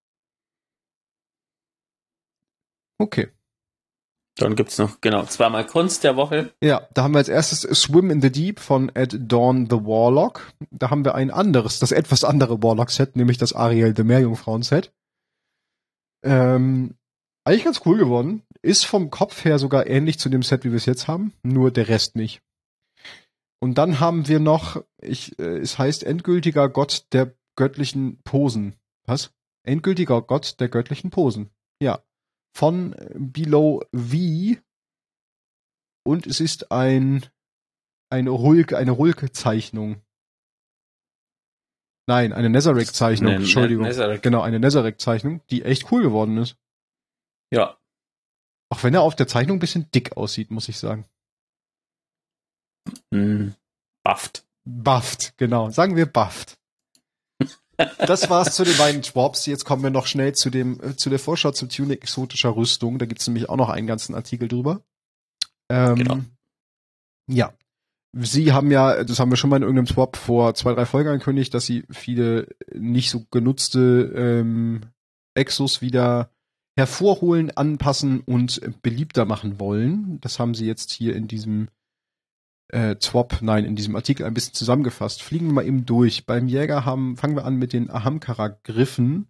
[SPEAKER 2] Okay.
[SPEAKER 1] Dann gibt's noch, genau, zweimal Kunst der Woche.
[SPEAKER 2] Ja, da haben wir als erstes Swim in the Deep von Ed Dawn the Warlock. Da haben wir das etwas andere Warlock-Set, nämlich das Ariel the Meerjungfrauen-Set. Eigentlich ganz cool geworden. Ist vom Kopf her sogar ähnlich zu dem Set, wie wir es jetzt haben, nur der Rest nicht. Und dann haben wir noch, es heißt endgültiger Gott der göttlichen Posen. Was? Endgültiger Gott der göttlichen Posen. Ja. Von Below V. Und es ist eine Rulke-Zeichnung. Nein, eine Nezarec-Zeichnung. Entschuldigung. Genau, eine Nezarec-Zeichnung, die echt cool geworden ist.
[SPEAKER 1] Ja.
[SPEAKER 2] Auch wenn er auf der Zeichnung ein bisschen dick aussieht, muss ich sagen. Bufft, genau. Sagen wir bufft. Das war's zu den beiden Twops. Jetzt kommen wir noch schnell zu der Vorschau zum Tunic exotischer Rüstung. Da gibt's nämlich auch noch einen ganzen Artikel drüber.
[SPEAKER 1] Genau.
[SPEAKER 2] Ja. Sie haben ja, das haben wir schon mal in irgendeinem Swap vor 2-3 Folgen angekündigt, dass sie viele nicht so genutzte Exos wieder hervorholen, anpassen und beliebter machen wollen. Das haben sie jetzt hier in diesem in diesem Artikel ein bisschen zusammengefasst. Fliegen wir mal eben durch. Beim Jäger fangen wir an mit den Ahamkara-Griffen.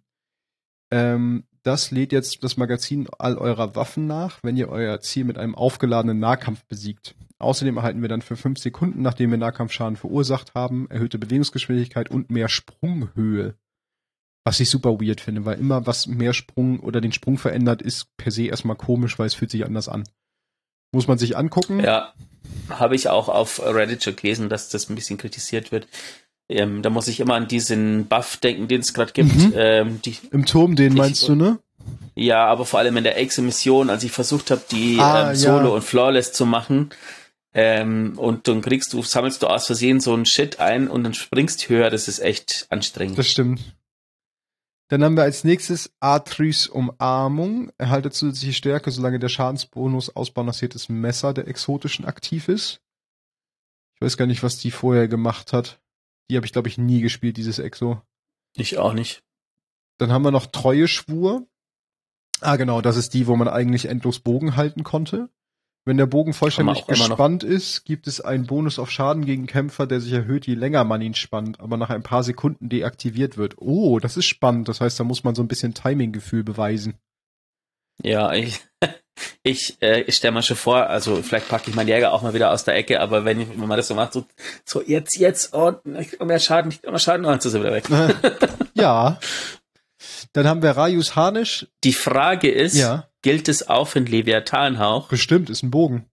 [SPEAKER 2] Das lädt jetzt das Magazin all eurer Waffen nach, wenn ihr euer Ziel mit einem aufgeladenen Nahkampf besiegt. Außerdem erhalten wir dann für 5 Sekunden, nachdem wir Nahkampfschaden verursacht haben, erhöhte Bewegungsgeschwindigkeit und mehr Sprunghöhe. Was ich super weird finde, weil immer was mehr Sprung oder den Sprung verändert, ist per se erstmal komisch, weil es fühlt sich anders an. Muss man sich angucken.
[SPEAKER 1] Ja, habe ich auch auf Reddit schon gelesen, dass das ein bisschen kritisiert wird. Da muss ich immer an diesen Buff denken, den es gerade gibt.
[SPEAKER 2] Im Turm, meinst du, ne?
[SPEAKER 1] Ja, aber vor allem in der Exo-Mission, als ich versucht habe, die Solo und Flawless zu machen, und dann sammelst du aus Versehen so einen Shit ein und dann springst höher, das ist echt anstrengend.
[SPEAKER 2] Das stimmt. Dann haben wir als nächstes Atrys Umarmung. Erhaltet zusätzliche Stärke, solange der Schadensbonus ausbalanciertes Messer der Exotischen aktiv ist. Ich weiß gar nicht, was die vorher gemacht hat. Die habe ich, glaube ich, nie gespielt, dieses Exo.
[SPEAKER 1] Ich auch nicht.
[SPEAKER 2] Dann haben wir noch Treueschwur. Ah, genau, das ist die, wo man eigentlich endlos Bogen halten konnte. Wenn der Bogen vollständig gespannt ist, gibt es einen Bonus auf Schaden gegen Kämpfer, der sich erhöht, je länger man ihn spannt, aber nach ein paar Sekunden deaktiviert wird. Oh, das ist spannend. Das heißt, da muss man so ein bisschen Timing-Gefühl beweisen.
[SPEAKER 1] Ja, ich stelle mir schon vor, also vielleicht packe ich meinen Jäger auch mal wieder aus der Ecke, aber wenn man das so macht, so jetzt, und ich krieg mehr Schaden, und dann ist er wieder weg.
[SPEAKER 2] Ja. Dann haben wir Rayus Harnisch.
[SPEAKER 1] Die Frage ist, gilt es auch für den Leviathanhauch?
[SPEAKER 2] Bestimmt, ist ein Bogen.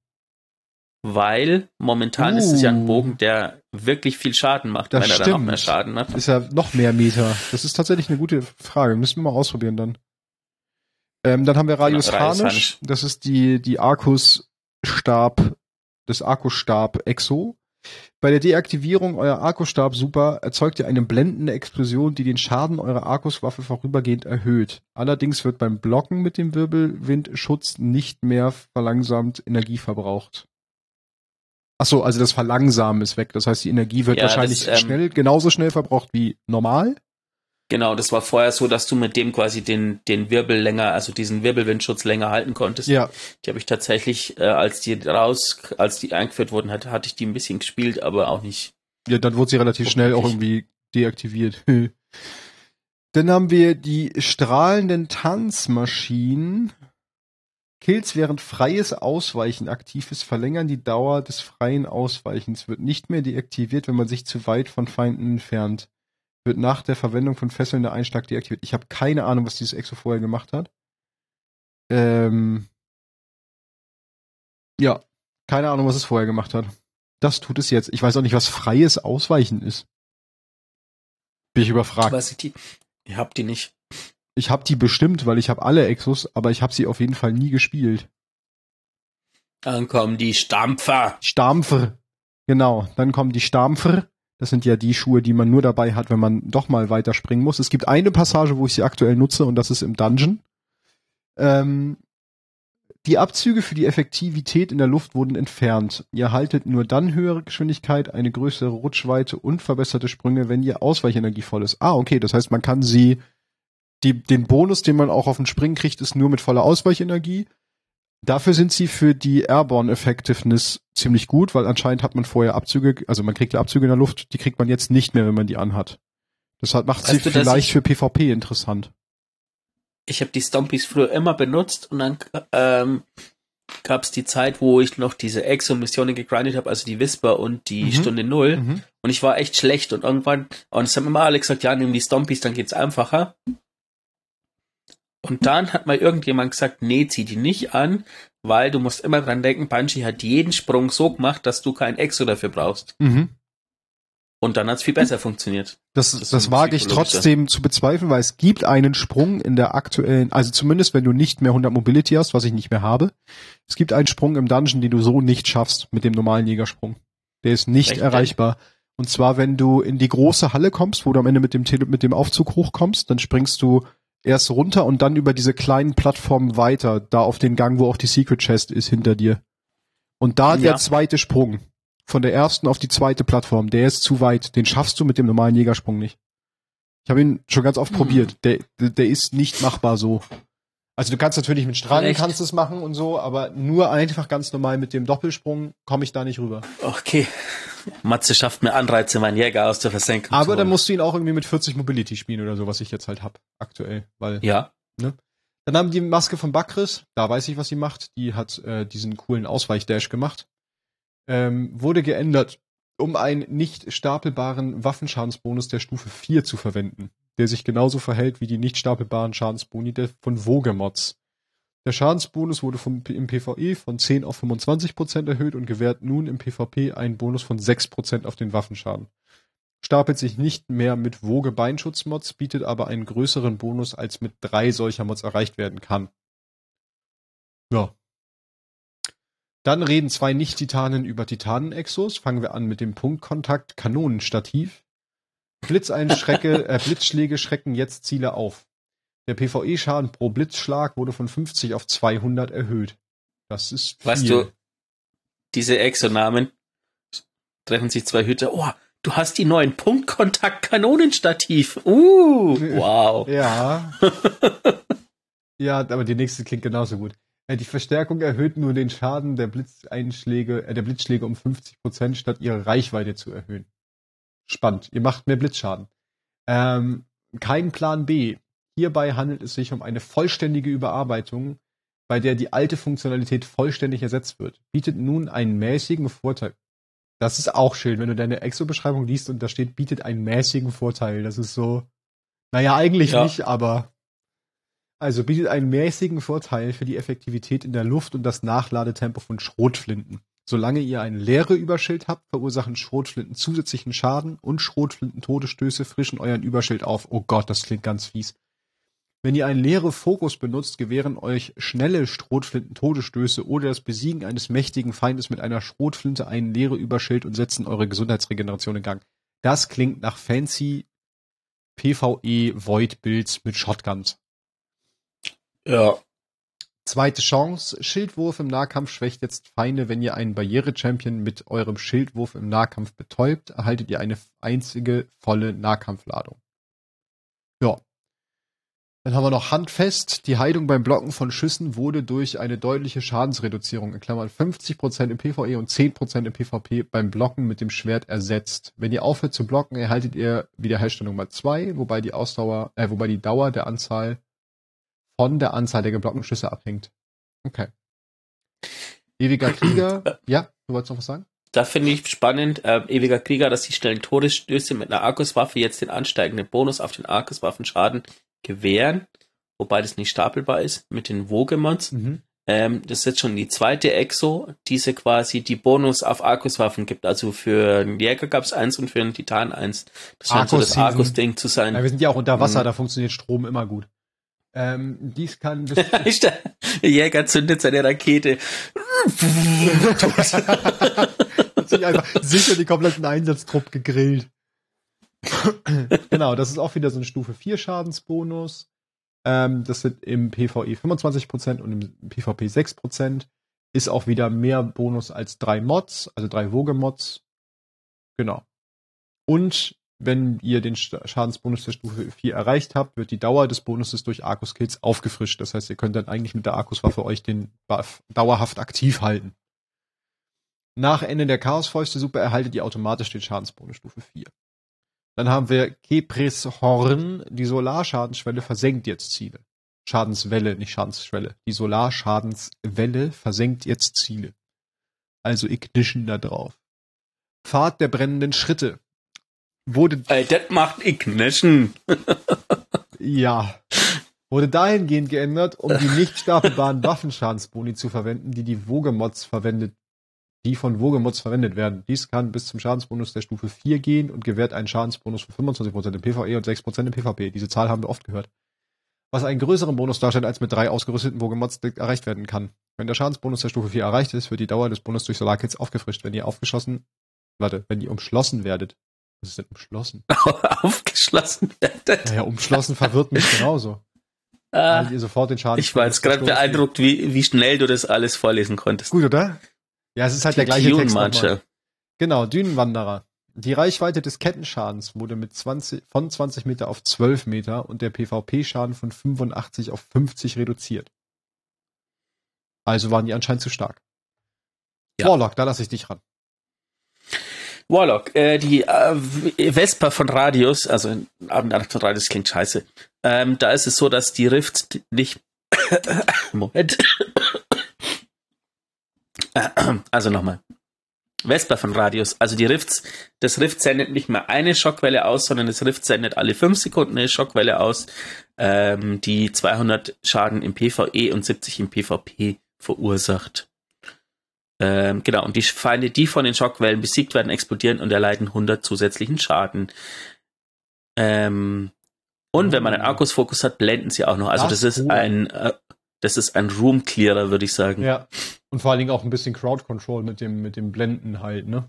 [SPEAKER 1] Weil momentan ist es ja ein Bogen, der wirklich viel Schaden macht,
[SPEAKER 2] das
[SPEAKER 1] wenn er
[SPEAKER 2] stimmt.
[SPEAKER 1] dann noch mehr Schaden macht.
[SPEAKER 2] Ist ja noch mehr Meter. Das ist tatsächlich eine gute Frage. Müssen wir mal ausprobieren dann. Dann haben wir Rayus Harnisch. Das ist die Arkusstab, das Arkusstab Exo. Bei der Deaktivierung eurer Arkusstab Super erzeugt ihr eine blendende Explosion, die den Schaden eurer Arkuswaffe vorübergehend erhöht. Allerdings wird beim Blocken mit dem Wirbelwindschutz nicht mehr verlangsamt Energie verbraucht. Achso, also das Verlangsamen ist weg. Das heißt, die Energie wird wahrscheinlich genauso schnell verbraucht wie normal.
[SPEAKER 1] Genau, das war vorher so, dass du mit dem quasi den Wirbel länger, also diesen Wirbelwindschutz länger halten konntest.
[SPEAKER 2] Ja.
[SPEAKER 1] Die habe ich tatsächlich, als die eingeführt wurden, hatte ich die ein bisschen gespielt, aber auch nicht.
[SPEAKER 2] Ja, dann wurde sie relativ schnell auch irgendwie deaktiviert. Dann haben wir die strahlenden Tanzmaschinen. Kills während freies Ausweichen aktiv ist, verlängern die Dauer des freien Ausweichens. Wird nicht mehr deaktiviert, wenn man sich zu weit von Feinden entfernt. Wird nach der Verwendung von fesselnder Einschlag deaktiviert. Ich habe keine Ahnung, was dieses Exo vorher gemacht hat. Ja, keine Ahnung, was es vorher gemacht hat. Das tut es jetzt. Ich weiß auch nicht, was freies Ausweichen ist. Bin ich überfragt.
[SPEAKER 1] Ihr habt die nicht.
[SPEAKER 2] Ich habe die bestimmt, weil ich habe alle Exos, aber ich habe sie auf jeden Fall nie gespielt.
[SPEAKER 1] Dann kommen die Stampfer.
[SPEAKER 2] Stampfer. Genau, dann kommen die Stampfer. Das sind ja die Schuhe, die man nur dabei hat, wenn man doch mal weiter springen muss. Es gibt eine Passage, wo ich sie aktuell nutze, und das ist im Dungeon. Die Abzüge für die Effektivität in der Luft wurden entfernt. Ihr erhaltet nur dann höhere Geschwindigkeit, eine größere Rutschweite und verbesserte Sprünge, wenn ihr Ausweichenergie voll ist. Ah, okay, das heißt, man kann den Bonus, den man auch auf dem Springen kriegt, ist nur mit voller Ausweichenergie. Dafür sind sie für die Airborne Effectiveness ziemlich gut, weil anscheinend hat man vorher Abzüge, also man kriegt ja Abzüge in der Luft, die kriegt man jetzt nicht mehr, wenn man die anhat. Deshalb macht sie vielleicht für PvP interessant.
[SPEAKER 1] Ich habe die Stompies früher immer benutzt und dann gab es die Zeit, wo ich noch diese Exo-Missionen gegrindet habe, also die Whisper und die Stunde Null. Und ich war echt schlecht und irgendwann, und es haben immer alle gesagt, ja, nimm die Stompies, dann geht's einfacher. Und dann hat mal irgendjemand gesagt, nee, zieh die nicht an, weil du musst immer dran denken, Bungie hat jeden Sprung so gemacht, dass du kein Exo dafür brauchst. Und dann hat's viel besser funktioniert.
[SPEAKER 2] Das wage ich trotzdem zu bezweifeln, weil es gibt einen Sprung in der aktuellen, also zumindest wenn du nicht mehr 100 Mobility hast, was ich nicht mehr habe, es gibt einen Sprung im Dungeon, den du so nicht schaffst mit dem normalen Jägersprung. Der ist nicht erreichbar. Und zwar, wenn du in die große Halle kommst, wo du am Ende mit dem Aufzug hochkommst, dann springst du erst runter und dann über diese kleinen Plattformen weiter, da auf den Gang, wo auch die Secret Chest ist hinter dir. Und da der zweite Sprung, von der ersten auf die zweite Plattform, der ist zu weit. Den schaffst du mit dem normalen Jägersprung nicht. Ich habe ihn schon ganz oft probiert. Der ist nicht machbar so. Also du kannst natürlich mit Strahlen kannst es machen und so, aber nur einfach ganz normal mit dem Doppelsprung komme ich da nicht rüber.
[SPEAKER 1] Okay. Matze schafft mir Anreize, meinen Jäger aus der Versenkung
[SPEAKER 2] aber dann musst du ihn auch irgendwie mit 40 Mobility spielen oder so, was ich jetzt halt hab aktuell. Weil,
[SPEAKER 1] ja.
[SPEAKER 2] Ne? Dann haben die Maske von Bakris, da weiß ich, was sie macht. Die hat diesen coolen Ausweichdash gemacht. Wurde geändert, um einen nicht stapelbaren Waffenschadensbonus der Stufe 4 zu verwenden, der sich genauso verhält wie die nicht stapelbaren Schadensboni von Wogemods. Der Schadensbonus wurde im PvE von 10 auf 25% erhöht und gewährt nun im PvP einen Bonus von 6% auf den Waffenschaden. Stapelt sich nicht mehr mit Woge-Beinschutzmods, bietet aber einen größeren Bonus, als mit 3 solcher Mods erreicht werden kann. Ja. Dann reden 2 Nicht-Titanen über Titanen-Exos. Fangen wir an mit dem Punktkontakt Kanonenstativ. Blitzschläge schrecken jetzt Ziele auf. Der PvE-Schaden pro Blitzschlag wurde von 50 auf 200 erhöht. Das ist viel.
[SPEAKER 1] Weißt du, diese Exo-Namen treffen sich 2 Hüter. Oh, du hast die neuen Punktkontakt-Kanonenstativ. Wow.
[SPEAKER 2] Ja. Ja, aber die nächste klingt genauso gut. Die Verstärkung erhöht nur den Schaden der Blitzschläge um 50%, statt ihre Reichweite zu erhöhen. Spannend. Ihr macht mehr Blitzschaden. Kein Plan B. Hierbei handelt es sich um eine vollständige Überarbeitung, bei der die alte Funktionalität vollständig ersetzt wird. Bietet nun einen mäßigen Vorteil. Das ist auch schön, wenn du deine Exo-Beschreibung liest und da steht, bietet einen mäßigen Vorteil. Das ist so, naja, eigentlich nicht, aber also bietet einen mäßigen Vorteil für die Effektivität in der Luft und das Nachladetempo von Schrotflinten. Solange ihr ein Leere-Überschild habt, verursachen Schrotflinten zusätzlichen Schaden und Schrotflinten-Todesstöße frischen euren Überschild auf. Oh Gott, das klingt ganz fies. Wenn ihr einen Leere-Fokus benutzt, gewähren euch schnelle Schrotflinten-Todesstöße oder das Besiegen eines mächtigen Feindes mit einer Schrotflinte einen Leere-Überschild und setzen eure Gesundheitsregeneration in Gang. Das klingt nach fancy PvE-Void-Builds mit Shotguns.
[SPEAKER 1] Ja.
[SPEAKER 2] Zweite Chance. Schildwurf im Nahkampf schwächt jetzt Feinde. Wenn ihr einen Barriere-Champion mit eurem Schildwurf im Nahkampf betäubt, erhaltet ihr eine einzige volle Nahkampfladung. Ja. Dann haben wir noch handfest. Die Heilung beim Blocken von Schüssen wurde durch eine deutliche Schadensreduzierung, in Klammern 50% im PvE und 10% im PvP beim Blocken mit dem Schwert ersetzt. Wenn ihr aufhört zu blocken, erhaltet ihr Wiederherstellung mal 2, wobei die Dauer der Anzahl von der Anzahl der geblockten Schüsse abhängt. Okay. Ewiger Krieger. Ja, du wolltest noch was sagen?
[SPEAKER 1] Da finde ich spannend, Ewiger Krieger, dass die schnellen Todesstöße mit einer Arkuswaffe jetzt den ansteigenden Bonus auf den Arkuswaffenschaden gewähren, wobei das nicht stapelbar ist mit den Wogemods. Das ist jetzt schon die zweite Exo, diese quasi die Bonus auf Arkuswaffen gibt. Also für einen Jäger gab es 1 und für einen Titan 1. Das scheint so das Arkus-Ding zu sein.
[SPEAKER 2] Ja, wir sind ja auch unter Wasser, da funktioniert Strom immer gut. Dies kann bis
[SPEAKER 1] Der Jäger zündet seine Rakete.
[SPEAKER 2] Hat sich einfach sicher die kompletten Einsatztrupp gegrillt. Genau, das ist auch wieder so ein Stufe 4 Schadensbonus. Das sind im PvE 25% und im PvP 6%. Ist auch wieder mehr Bonus als 3 Mods, also 3 Woge-Mods. Genau. Und wenn ihr den Schadensbonus der Stufe 4 erreicht habt, wird die Dauer des Bonuses durch Arkus-Kills aufgefrischt. Das heißt, ihr könnt dann eigentlich mit der Arkuswaffe euch den Buff dauerhaft aktiv halten. Nach Ende der Chaosfäuste-Suppe erhaltet ihr automatisch den Schadensbonus Stufe 4. Dann haben wir Kepris Horn. Die Solarschadensschwelle versenkt jetzt Ziele. Schadenswelle, nicht Schadensschwelle. Die Solarschadenswelle versenkt jetzt Ziele. Also Ignition da drauf. Pfad der brennenden Schritte.
[SPEAKER 1] Das macht Ignition.
[SPEAKER 2] Ja. Wurde dahingehend geändert, um die nicht stapelbaren Waffenschadensboni zu verwenden, die von Wogemods verwendet werden. Dies kann bis zum Schadensbonus der Stufe 4 gehen und gewährt einen Schadensbonus von 25% im PvE und 6% im PvP. Diese Zahl haben wir oft gehört. Was einen größeren Bonus darstellt, als mit 3 ausgerüsteten Wogemods erreicht werden kann. Wenn der Schadensbonus der Stufe 4 erreicht ist, wird die Dauer des Bonus durch Solarkills aufgefrischt. Wenn ihr umschlossen werdet. Was ist denn umschlossen?
[SPEAKER 1] Aufgeschlossen werdet?
[SPEAKER 2] Naja, umschlossen verwirrt mich genauso. Weil ihr sofort den Schaden.
[SPEAKER 1] Ich war jetzt gerade beeindruckt, wie schnell du das alles vorlesen konntest.
[SPEAKER 2] Gut, oder? Ja, es ist halt der gleiche Text
[SPEAKER 1] nochmal.
[SPEAKER 2] Genau, Dünenwanderer. Die Reichweite des Kettenschadens wurde von 20 Meter auf 12 Meter und der PvP-Schaden von 85 auf 50 reduziert. Also waren die anscheinend zu stark. Ja. Warlock, da lasse ich dich ran.
[SPEAKER 1] Warlock, die Vesper von Radius, also Abendnacht von Radius klingt scheiße. Da ist es so, dass die Rifts nicht Moment. Also nochmal. Vesper von Radius, also die Rifts, das Rift sendet nicht mehr eine Schockwelle aus, sondern das Rift sendet alle 5 Sekunden eine Schockwelle aus, die 200 Schaden im PvE und 70 im PvP verursacht. Genau, und die Feinde, die von den Schockwellen besiegt werden, explodieren und erleiden 100 zusätzlichen Schaden. Und wenn man einen Arkus-Fokus hat, blenden sie auch noch. Also das ist ein Room-Clearer, würde ich sagen.
[SPEAKER 2] Ja, und vor allen Dingen auch ein bisschen Crowd-Control mit dem Blenden halt, ne?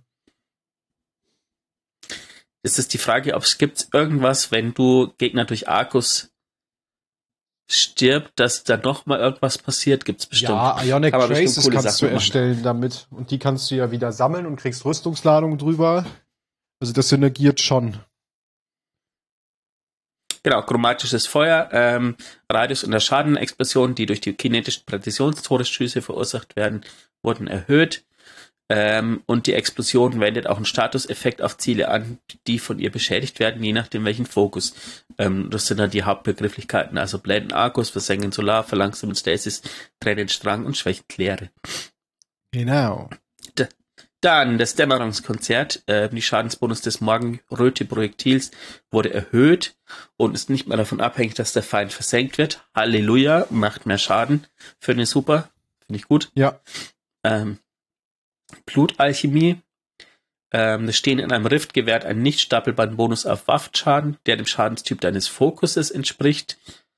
[SPEAKER 1] Es ist die Frage, ob es gibt irgendwas, wenn du Gegner durch Arkus stirbt, dass da noch mal irgendwas passiert, gibt's bestimmt.
[SPEAKER 2] Ja, Ionic Traces kannst du erstellen damit. Und die kannst du ja wieder sammeln und kriegst Rüstungsladung drüber. Also das synergiert schon.
[SPEAKER 1] Genau, chromatisches Feuer, Radius und der Schadenexplosion, die durch die kinetischen Präzisionstodesschüsse verursacht werden, wurden erhöht. Und die Explosion wendet auch einen Statuseffekt auf Ziele an, die von ihr beschädigt werden, je nachdem welchen Fokus. Das sind dann die Hauptbegrifflichkeiten, also Blenden Arkus, Versengen Solar, Verlangsamen Stasis, Trennen Strang und Schwächen Leere.
[SPEAKER 2] Genau.
[SPEAKER 1] Dann das Dämmerungskonzert, die Schadensbonus des Morgenröte-Projektils wurde erhöht und ist nicht mehr davon abhängig, dass der Feind versenkt wird. Halleluja, macht mehr Schaden. Finde ich super, finde ich gut.
[SPEAKER 2] Ja.
[SPEAKER 1] Blutalchemie. Das Stehen in einem Rift gewährt einen nicht stapelbaren Bonus auf Waffenschaden, der dem Schadenstyp deines Fokuses entspricht.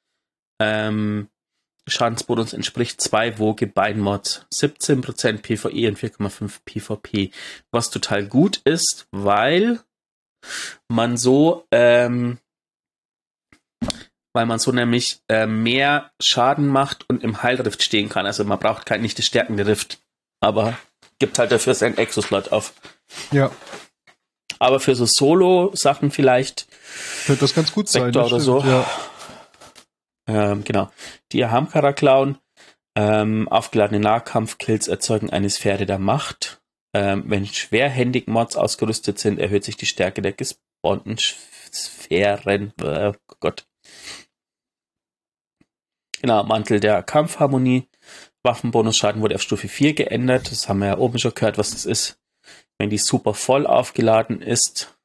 [SPEAKER 1] Schadensbonus entspricht 2 Woge Beinmods, 17% PvE und 4,5 PvP, was total gut ist, weil man so nämlich mehr Schaden macht und im Heilrift stehen kann. Also man braucht nicht das stärkende Rift, aber gibt halt dafür seinen Exoslot auf.
[SPEAKER 2] Ja.
[SPEAKER 1] Aber für so Solo-Sachen vielleicht
[SPEAKER 2] könnte das ganz gut sein.
[SPEAKER 1] Vektor oder so.
[SPEAKER 2] Ja.
[SPEAKER 1] Genau. Die Ahamkara-Klauen, aufgeladene Nahkampfkills erzeugen eine Sphäre der Macht. Wenn schwerhändig Mods ausgerüstet sind, erhöht sich die Stärke der gespawnten Sphären. Oh Gott. Genau, Mantel der Kampfharmonie. Waffenbonusschaden wurde auf Stufe 4 geändert. Das haben wir ja oben schon gehört, was das ist. Wenn die super voll aufgeladen ist.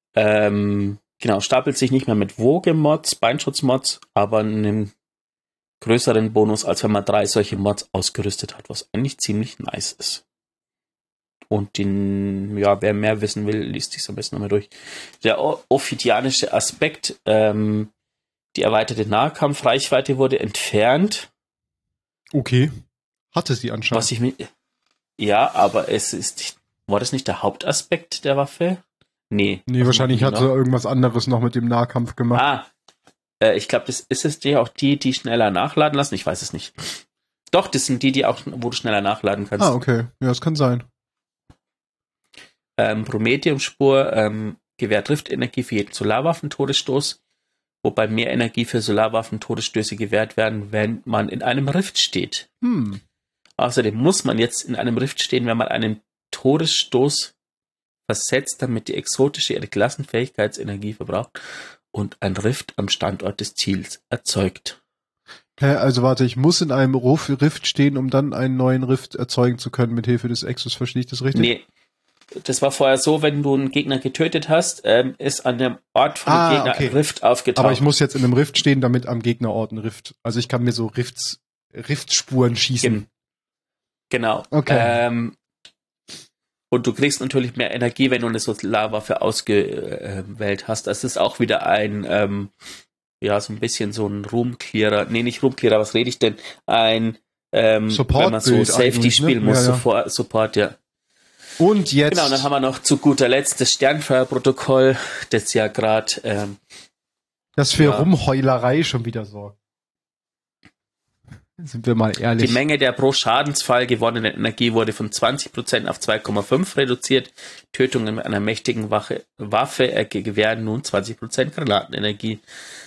[SPEAKER 1] Genau, stapelt sich nicht mehr mit Woge-Mods, Beinschutzmods, aber größeren Bonus, als wenn man 3 solche Mods ausgerüstet hat, was eigentlich ziemlich nice ist. Und wer mehr wissen will, liest sich am besten nochmal durch. Der ophidianische Aspekt, die erweiterte Nahkampfreichweite wurde entfernt.
[SPEAKER 2] Okay. Hatte sie anscheinend.
[SPEAKER 1] Aber war das nicht der Hauptaspekt der Waffe? Nee.
[SPEAKER 2] Nee, wahrscheinlich hat sie irgendwas anderes noch mit dem Nahkampf gemacht.
[SPEAKER 1] Ich glaube, das ist es auch die schneller nachladen lassen. Ich weiß es nicht. Doch, das sind die auch, wo du schneller nachladen kannst.
[SPEAKER 2] Okay. Ja, das kann sein.
[SPEAKER 1] Prometheum-Spur gewährt Riftenergie für jeden Solarwaffen-Todesstoß, wobei mehr Energie für Solarwaffen-Todesstöße gewährt werden, wenn man in einem Rift steht. Außerdem muss man jetzt in einem Rift stehen, wenn man einen Todesstoß versetzt, damit die exotische ihre Klassenfähigkeitsenergie verbraucht und ein Rift am Standort des Ziels erzeugt.
[SPEAKER 2] Also warte, ich muss in einem Rift stehen, um dann einen neuen Rift erzeugen zu können mit Hilfe des Exos. Verstehe ich das richtig?
[SPEAKER 1] Nee. Das war vorher so, wenn du einen Gegner getötet hast, ist an dem Ort von dem Gegner ein Rift aufgetaucht.
[SPEAKER 2] Aber ich muss jetzt in einem Rift stehen, damit am Gegnerort ein Rift. Also ich kann mir so Riftspuren schießen.
[SPEAKER 1] Genau.
[SPEAKER 2] Okay.
[SPEAKER 1] Und du kriegst natürlich mehr Energie, wenn du eine Solarwaffe ausgewählt hast. Das ist auch wieder ein, so ein bisschen so ein Room-Clearer. Nee, nicht Room-Clearer, was rede ich denn? Ein,
[SPEAKER 2] Support,
[SPEAKER 1] wenn man so Safety spielen muss, Support, ja.
[SPEAKER 2] Und jetzt.
[SPEAKER 1] Genau, dann haben wir noch zu guter Letzt das Sternfeuerprotokoll, das ja gerade.
[SPEAKER 2] Das für Rumheulerei schon wieder sorgt. Sind wir mal ehrlich.
[SPEAKER 1] Die Menge der pro Schadensfall gewonnenen Energie wurde von 20% auf 2,5 reduziert. Tötungen mit einer mächtigen Waffe gewähren nun 20% Granatenenergie.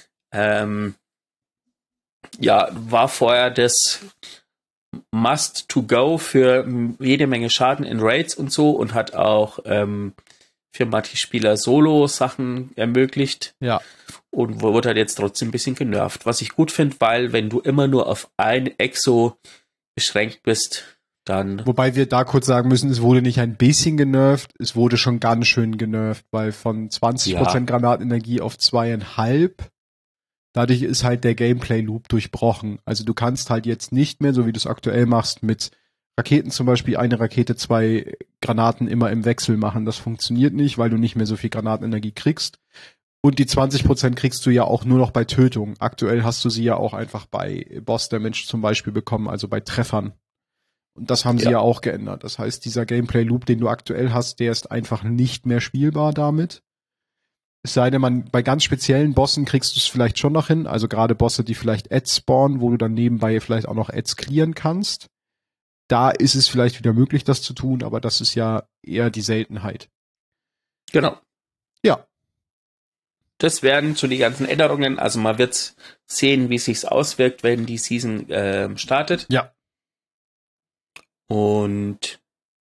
[SPEAKER 1] War vorher das Must to go für jede Menge Schaden in Raids und so und hat auch für manche Spieler Solo-Sachen ermöglicht.
[SPEAKER 2] Ja.
[SPEAKER 1] Und wurde halt jetzt trotzdem ein bisschen genervt. Was ich gut finde, weil wenn du immer nur auf ein Exo beschränkt bist, dann...
[SPEAKER 2] Wobei wir da kurz sagen müssen, es wurde nicht ein bisschen genervt, es wurde schon ganz schön genervt, weil von 20% Granatenenergie auf 2,5, dadurch ist halt der Gameplay-Loop durchbrochen. Also du kannst halt jetzt nicht mehr, so wie du es aktuell machst, mit Raketen zum Beispiel, eine Rakete, 2 Granaten immer im Wechsel machen. Das funktioniert nicht, weil du nicht mehr so viel Granatenenergie kriegst. Und die 20% kriegst du ja auch nur noch bei Tötung. Aktuell hast du sie ja auch einfach bei Boss Damage zum Beispiel bekommen, also bei Treffern. Und das haben sie ja auch geändert. Das heißt, dieser Gameplay-Loop, den du aktuell hast, der ist einfach nicht mehr spielbar damit. Es sei denn, bei ganz speziellen Bossen kriegst du es vielleicht schon noch hin. Also gerade Bosse, die vielleicht Ads spawnen, wo du dann nebenbei vielleicht auch noch Ads clearen kannst. Da ist es vielleicht wieder möglich, das zu tun, aber das ist ja eher die Seltenheit.
[SPEAKER 1] Genau.
[SPEAKER 2] Ja.
[SPEAKER 1] Das wären so die ganzen Änderungen. Also man wird sehen, wie es sich auswirkt, wenn die Season startet.
[SPEAKER 2] Ja.
[SPEAKER 1] Und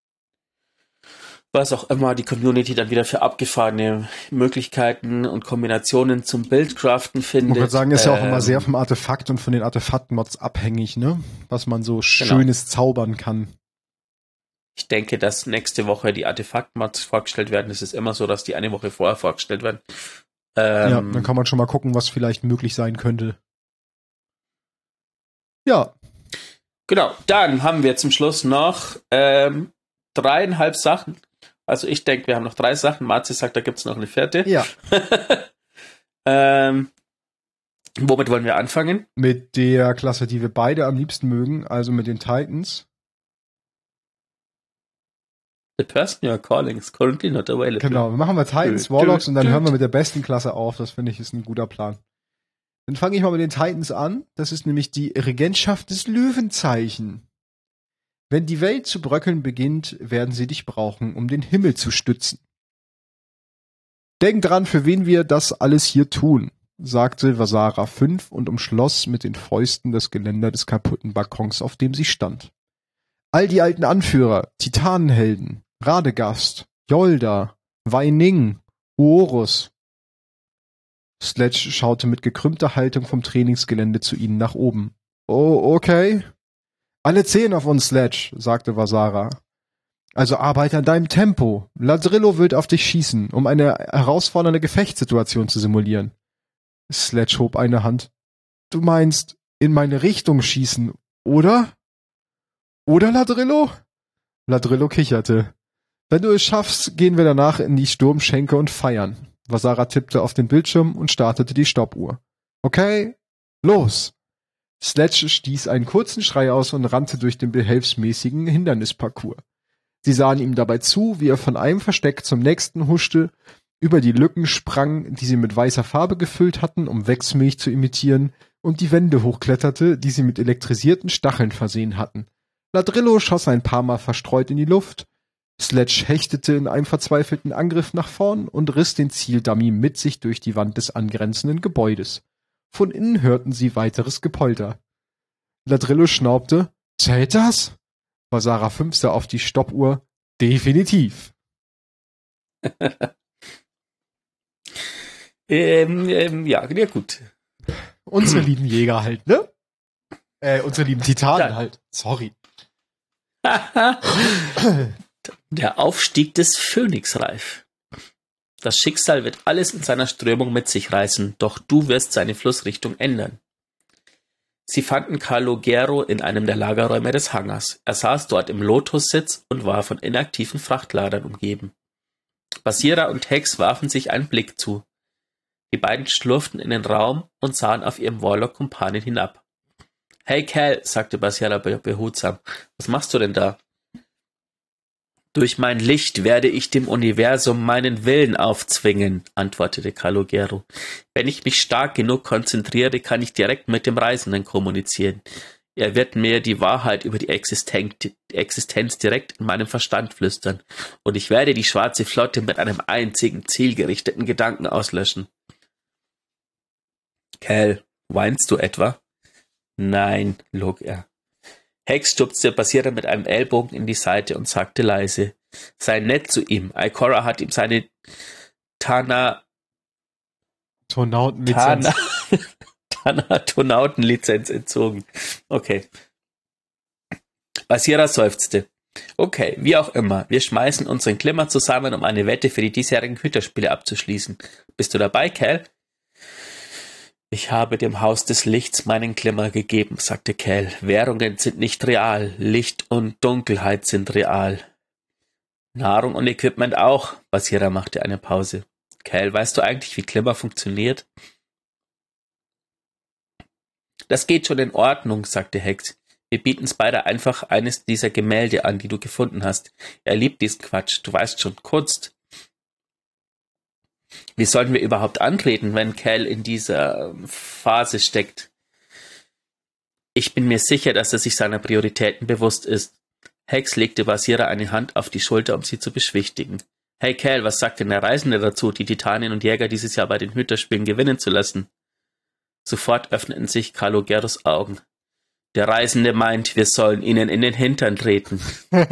[SPEAKER 1] was auch immer die Community dann wieder für abgefahrene Möglichkeiten und Kombinationen zum Bildcraften findet.
[SPEAKER 2] Ich würde sagen, ist ja auch immer sehr vom Artefakt und von den Artefakt-Mods abhängig, ne? Was man so Schönes zaubern kann.
[SPEAKER 1] Ich denke, dass nächste Woche die Artefakt-Mods vorgestellt werden. Es ist immer so, dass die eine Woche vorher vorgestellt werden.
[SPEAKER 2] Ja, dann kann man schon mal gucken, was vielleicht möglich sein könnte. Ja.
[SPEAKER 1] Genau, dann haben wir zum Schluss noch 3,5 Sachen. Also ich denke, wir haben noch 3 Sachen. Marzi sagt, da gibt es noch eine 4.
[SPEAKER 2] Ja.
[SPEAKER 1] Womit wollen wir anfangen?
[SPEAKER 2] Mit der Klasse, die wir beide am liebsten mögen, also mit den Titans.
[SPEAKER 1] The person you are calling is currently not available.
[SPEAKER 2] Genau, machen wir Titans, Warlocks und dann hören wir mit der besten Klasse auf. Das finde ich ist ein guter Plan. Dann fange ich mal mit den Titans an. Das ist nämlich die Regentschaft des Löwenzeichen. Wenn die Welt zu bröckeln beginnt, werden sie dich brauchen, um den Himmel zu stützen. Denk dran, für wen wir das alles hier tun, sagte Vasara 5 und umschloss mit den Fäusten das Geländer des kaputten Balkons, auf dem sie stand. All die alten Anführer, Titanenhelden, Radegast, Yolda, Weining, Uorus. Sledge schaute mit gekrümmter Haltung vom Trainingsgelände zu ihnen nach oben. Oh, okay. Alle 10 auf uns, Sledge, sagte Vasara. Also arbeite an deinem Tempo. Ladrillo wird auf dich schießen, um eine herausfordernde Gefechtssituation zu simulieren. Sledge hob eine Hand. Du meinst, in meine Richtung schießen, oder? Oder, Ladrillo? Ladrillo kicherte. Wenn du es schaffst, gehen wir danach in die Sturmschenke und feiern. Vasara tippte auf den Bildschirm und startete die Stoppuhr. Okay, los! Sledge stieß einen kurzen Schrei aus und rannte durch den behelfsmäßigen Hindernisparcours. Sie sahen ihm dabei zu, wie er von einem Versteck zum nächsten huschte, über die Lücken sprang, die sie mit weißer Farbe gefüllt hatten, um Wechsmilch zu imitieren, und die Wände hochkletterte, die sie mit elektrisierten Stacheln versehen hatten. Ladrillo schoss ein paar Mal verstreut in die Luft. Sledge hechtete in einem verzweifelten Angriff nach vorn und riss den Zieldummy mit sich durch die Wand des angrenzenden Gebäudes. Von innen hörten sie weiteres Gepolter. Ladrillo schnaubte, »Zählt das?« Vasara fünfte auf die Stoppuhr, »Definitiv!«
[SPEAKER 1] Ja, gut.
[SPEAKER 2] Unsere lieben Jäger halt, ne? Unsere lieben Titanen halt. Sorry.
[SPEAKER 1] Der Aufstieg des Phönix reif. Das Schicksal wird alles in seiner Strömung mit sich reißen, doch du wirst seine Flussrichtung ändern. Sie fanden Calogero in einem der Lagerräume des Hangars. Er saß dort im Lotussitz und war von inaktiven Frachtladern umgeben. Basira und Hex warfen sich einen Blick zu. Die beiden schlurften in den Raum und sahen auf ihrem Warlock-Kumpanen hinab. »Hey Cal«, sagte Basira behutsam, »was machst du denn da?« »Durch mein Licht werde ich dem Universum meinen Willen aufzwingen«, antwortete Calogero. »Wenn ich mich stark genug konzentriere, kann ich direkt mit dem Reisenden kommunizieren. Er wird mir die Wahrheit über die Existenz direkt in meinem Verstand flüstern, und ich werde die schwarze Flotte mit einem einzigen zielgerichteten Gedanken auslöschen.« »Cal, weinst du etwa?« »Nein«, log er. Hex stupste Basira mit einem Ellbogen in die Seite und sagte leise, »Sei nett zu ihm. Ikora hat ihm seine Tonautenlizenz entzogen.« Okay. Basira seufzte. »Okay, wie auch immer. Wir schmeißen unseren Glimmer zusammen, um eine Wette für die diesjährigen Hüterspiele abzuschließen. Bist du dabei, Cal?« »Ich habe dem Haus des Lichts meinen Glimmer gegeben«, sagte Cal. »Währungen sind nicht real, Licht und Dunkelheit sind real.« »Nahrung und Equipment auch«, Basira machte eine Pause. »Cal, weißt du eigentlich, wie Glimmer funktioniert?« »Das geht schon in Ordnung«, sagte Hex. »Wir bieten Spider einfach eines dieser Gemälde an, die du gefunden hast. Er liebt diesen Quatsch, du weißt schon, Kunst.« Wie sollen wir überhaupt antreten, wenn Cal in dieser Phase steckt? Ich bin mir sicher, dass er sich seiner Prioritäten bewusst ist. Hex legte Basira eine Hand auf die Schulter, um sie zu beschwichtigen. Hey Cal, was sagt denn der Reisende dazu, die Titanen und Jäger dieses Jahr bei den Hüterspielen gewinnen zu lassen? Sofort öffneten sich Calogeros Augen. Der Reisende meint, wir sollen ihnen in den Hintern treten.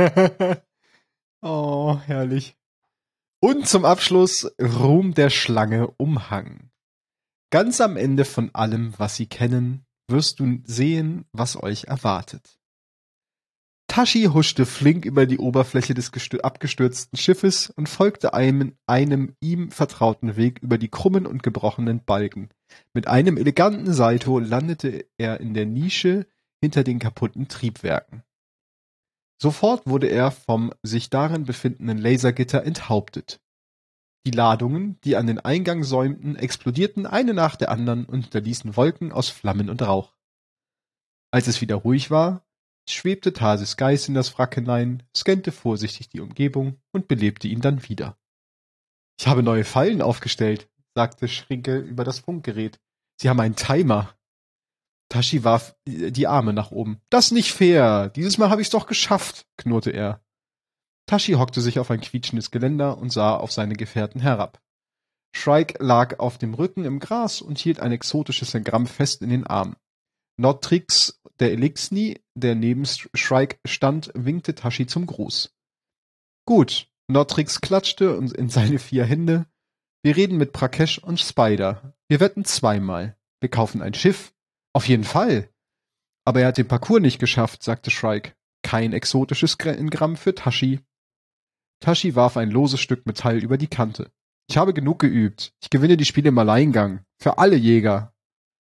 [SPEAKER 2] Oh, herrlich. Und zum Abschluss Ruhm der Schlange Umhang. Ganz am Ende von allem, was Sie kennen, wirst du sehen, was euch erwartet. Tashi huschte flink über die Oberfläche des abgestürzten Schiffes und folgte einem ihm vertrauten Weg über die krummen und gebrochenen Balken. Mit einem eleganten Salto landete er in der Nische hinter den kaputten Triebwerken. Sofort wurde er vom sich darin befindenden Lasergitter enthauptet. Die Ladungen, die an den Eingang säumten, explodierten eine nach der anderen und hinterließen Wolken aus Flammen und Rauch. Als es wieder ruhig war, schwebte Tarsis Geist in das Wrack hinein, scannte vorsichtig die Umgebung und belebte ihn dann wieder. »Ich habe neue Fallen aufgestellt«, sagte Schrinkel über das Funkgerät. »Sie haben einen Timer.« Tashi warf die Arme nach oben. »Das ist nicht fair. Dieses Mal habe ich's doch geschafft«, knurrte er. Tashi hockte sich auf ein quietschendes Geländer und sah auf seine Gefährten herab. Shrike lag auf dem Rücken im Gras und hielt ein exotisches Engramm fest in den Armen. Notrix, der Elixni, der neben Shrike stand, winkte Tashi zum Gruß. »Gut«, Notrix klatschte in seine 4 Hände. »Wir reden mit Prakesh und Spider. Wir wetten 2-mal. Wir kaufen ein Schiff. Auf jeden Fall. Aber er hat den Parcours nicht geschafft«, sagte Shrike. »Kein exotisches Engramm für Tashi.« Tashi warf ein loses Stück Metall über die Kante. »Ich habe genug geübt. Ich gewinne die Spiele im Alleingang. Für alle Jäger.«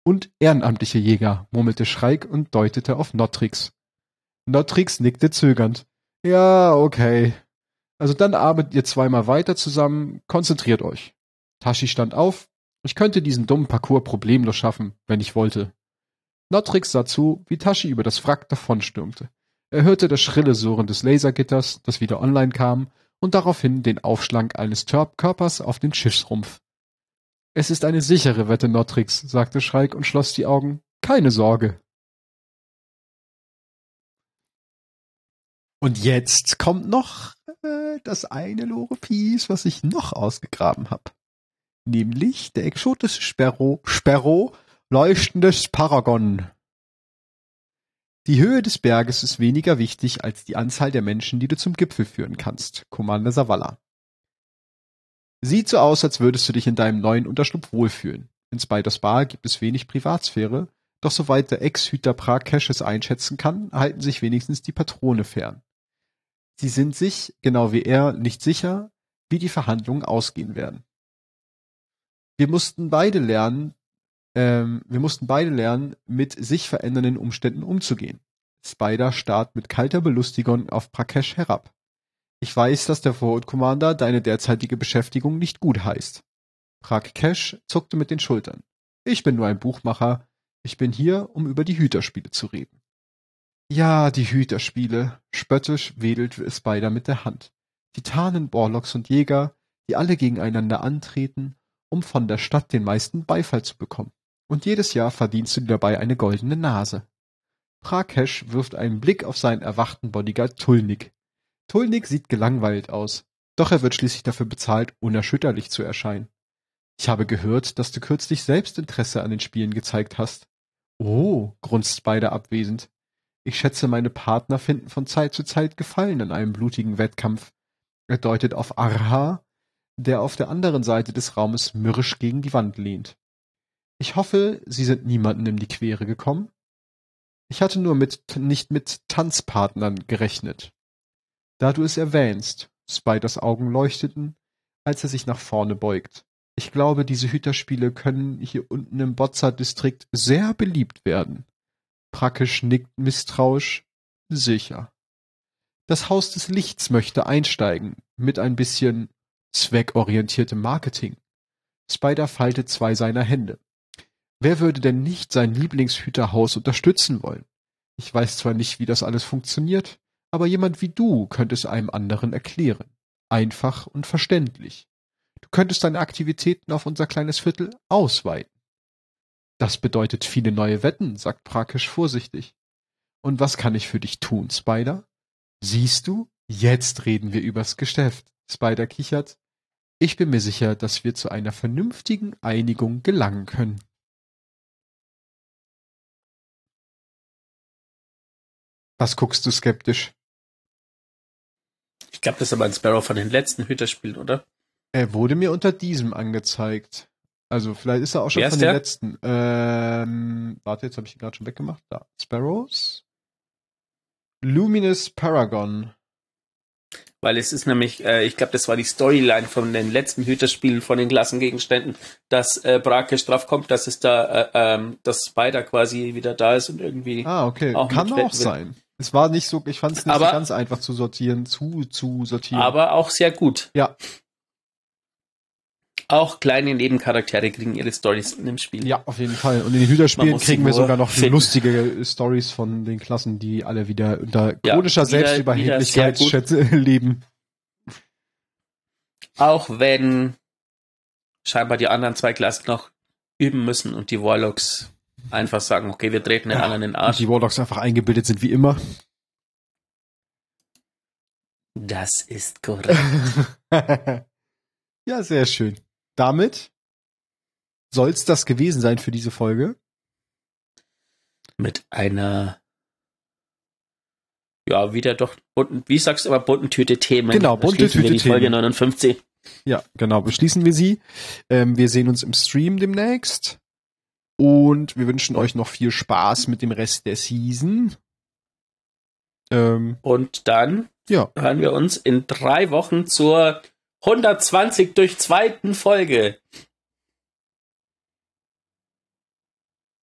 [SPEAKER 2] Und ehrenamtliche Jäger, murmelte Schreik und deutete auf Nottrix. Nottrix nickte zögernd. Ja, okay. Also dann arbeitet ihr zweimal weiter zusammen, konzentriert euch. Tashi stand auf. Ich könnte diesen dummen Parcours problemlos schaffen, wenn ich wollte. Nottrix sah zu, wie Tashi über das Wrack davonstürmte. Er hörte das schrille Surren des Lasergitters, das wieder online kam, und daraufhin den Aufschlag eines Körpers auf den Schiffsrumpf. Es ist eine sichere Wette, Nottrix, sagte Schreik und schloss die Augen. Keine Sorge. Und jetzt kommt noch das eine Lore-Piece, was ich noch ausgegraben habe. Nämlich der exotische Sparrow, leuchtendes Paragon. Die Höhe des Berges ist weniger wichtig als die Anzahl der Menschen, die du zum Gipfel führen kannst, Commander Zavala. Sieht so aus, als würdest du dich in deinem neuen Unterschlupf wohlfühlen. In Spiders Bar gibt es wenig Privatsphäre, doch soweit der Ex-Hüter Prakesh es einschätzen kann, halten sich wenigstens die Patrone fern. Sie sind sich, genau wie er, nicht sicher, wie die Verhandlungen ausgehen werden. Wir mussten beide lernen, mit sich verändernden Umständen umzugehen. Spider starrt mit kalter Belustigung auf Prakesh herab. Ich weiß, dass der Forward Commander deine derzeitige Beschäftigung nicht gut heißt. Prakesh zuckte mit den Schultern. Ich bin nur ein Buchmacher. Ich bin hier, um über die Hüterspiele zu reden. Ja, die Hüterspiele. Spöttisch wedelt Spider mit der Hand. Titanen, Warlocks und Jäger, die alle gegeneinander antreten, um von der Stadt den meisten Beifall zu bekommen. Und jedes Jahr verdienst du dir dabei eine goldene Nase. Prakesh wirft einen Blick auf seinen erwachten Bodyguard Tulnik. Tulnik sieht gelangweilt aus, doch er wird schließlich dafür bezahlt, unerschütterlich zu erscheinen. Ich habe gehört, dass du kürzlich selbst Interesse an den Spielen gezeigt hast. Oh, grunzt Spider abwesend. Ich schätze, meine Partner finden von Zeit zu Zeit Gefallen an einem blutigen Wettkampf. Er deutet auf Arha, der auf der anderen Seite des Raumes mürrisch gegen die Wand lehnt. Ich hoffe, Sie sind niemandem in die Quere gekommen. Ich hatte nur nicht mit Tanzpartnern gerechnet. Da du es erwähnst, Spiders Augen leuchteten, als er sich nach vorne beugt. Ich glaube, diese Hüterspiele können hier unten im Bozza-Distrikt sehr beliebt werden. Prakesh nickt misstrauisch. Sicher. Das Haus des Lichts möchte einsteigen, mit ein bisschen zweckorientiertem Marketing. Spider faltet zwei seiner Hände. Wer würde denn nicht sein Lieblingshüterhaus unterstützen wollen? Ich weiß zwar nicht, wie das alles funktioniert, aber jemand wie du könnte es einem anderen erklären. Einfach und verständlich. Du könntest deine Aktivitäten auf unser kleines Viertel ausweiten. Das bedeutet viele neue Wetten, sagt Prakesh vorsichtig. Und was kann ich für dich tun, Spider? Siehst du? Jetzt reden wir übers Geschäft. Spider kichert. Ich bin mir sicher, dass wir zu einer vernünftigen Einigung gelangen können. Was guckst du skeptisch?
[SPEAKER 1] Ich glaube, das ist aber ein Sparrow von den letzten Hüterspielen, oder?
[SPEAKER 2] Er wurde mir unter diesem angezeigt. Also vielleicht ist er auch schon von den letzten. Warte, jetzt habe ich ihn gerade schon weggemacht. Da. Sparrows. Luminous Paragon.
[SPEAKER 1] Weil es ist nämlich, ich glaube, das war die Storyline von den letzten Hüterspielen von den Klassengegenständen, dass Prakesh drauf kommt, dass es da, dass Spider quasi wieder da ist und irgendwie.
[SPEAKER 2] Ah, okay. Auch kann auch sein. Es war nicht so, ich fand es nicht so ganz einfach zu sortieren, zu sortieren.
[SPEAKER 1] Aber auch sehr gut.
[SPEAKER 2] Ja.
[SPEAKER 1] Auch kleine Nebencharaktere kriegen ihre Storys in dem Spiel.
[SPEAKER 2] Ja, auf jeden Fall. Und in den Hüterspielen kriegen wir sogar noch lustige Stories von den Klassen, die alle wieder unter chronischer Selbstüberheblichkeit leben.
[SPEAKER 1] Auch wenn scheinbar die anderen zwei Klassen noch üben müssen und die Warlocks einfach sagen, okay, wir treten den anderen in den Arsch.
[SPEAKER 2] Und die Warlocks einfach eingebildet sind wie immer.
[SPEAKER 1] Das ist korrekt.
[SPEAKER 2] Ja, sehr schön. Damit soll's das gewesen sein für diese Folge.
[SPEAKER 1] Mit einer, ja, wieder doch bunten, wie sagst du immer, bunten Tüte Themen.
[SPEAKER 2] Genau, bunte Tüte Themen.
[SPEAKER 1] Die Folge 59.
[SPEAKER 2] Ja, genau, beschließen wir sie. Wir sehen uns im Stream demnächst. Und wir wünschen euch noch viel Spaß mit dem Rest der Season.
[SPEAKER 1] Und dann hören wir uns in 3 Wochen zur 120 durch 2. Folge.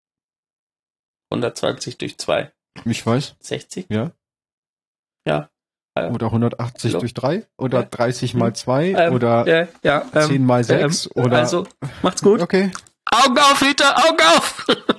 [SPEAKER 1] 120 durch 2.
[SPEAKER 2] Ich weiß.
[SPEAKER 1] 60?
[SPEAKER 2] Ja.
[SPEAKER 1] Ja.
[SPEAKER 2] Oder 180
[SPEAKER 1] Hallo?
[SPEAKER 2] durch 3 oder 30 mal 2 oder 10 mal 6 oder...
[SPEAKER 1] Also, macht's gut.
[SPEAKER 2] Okay.
[SPEAKER 1] Augen auf, Hüter, Augen auf!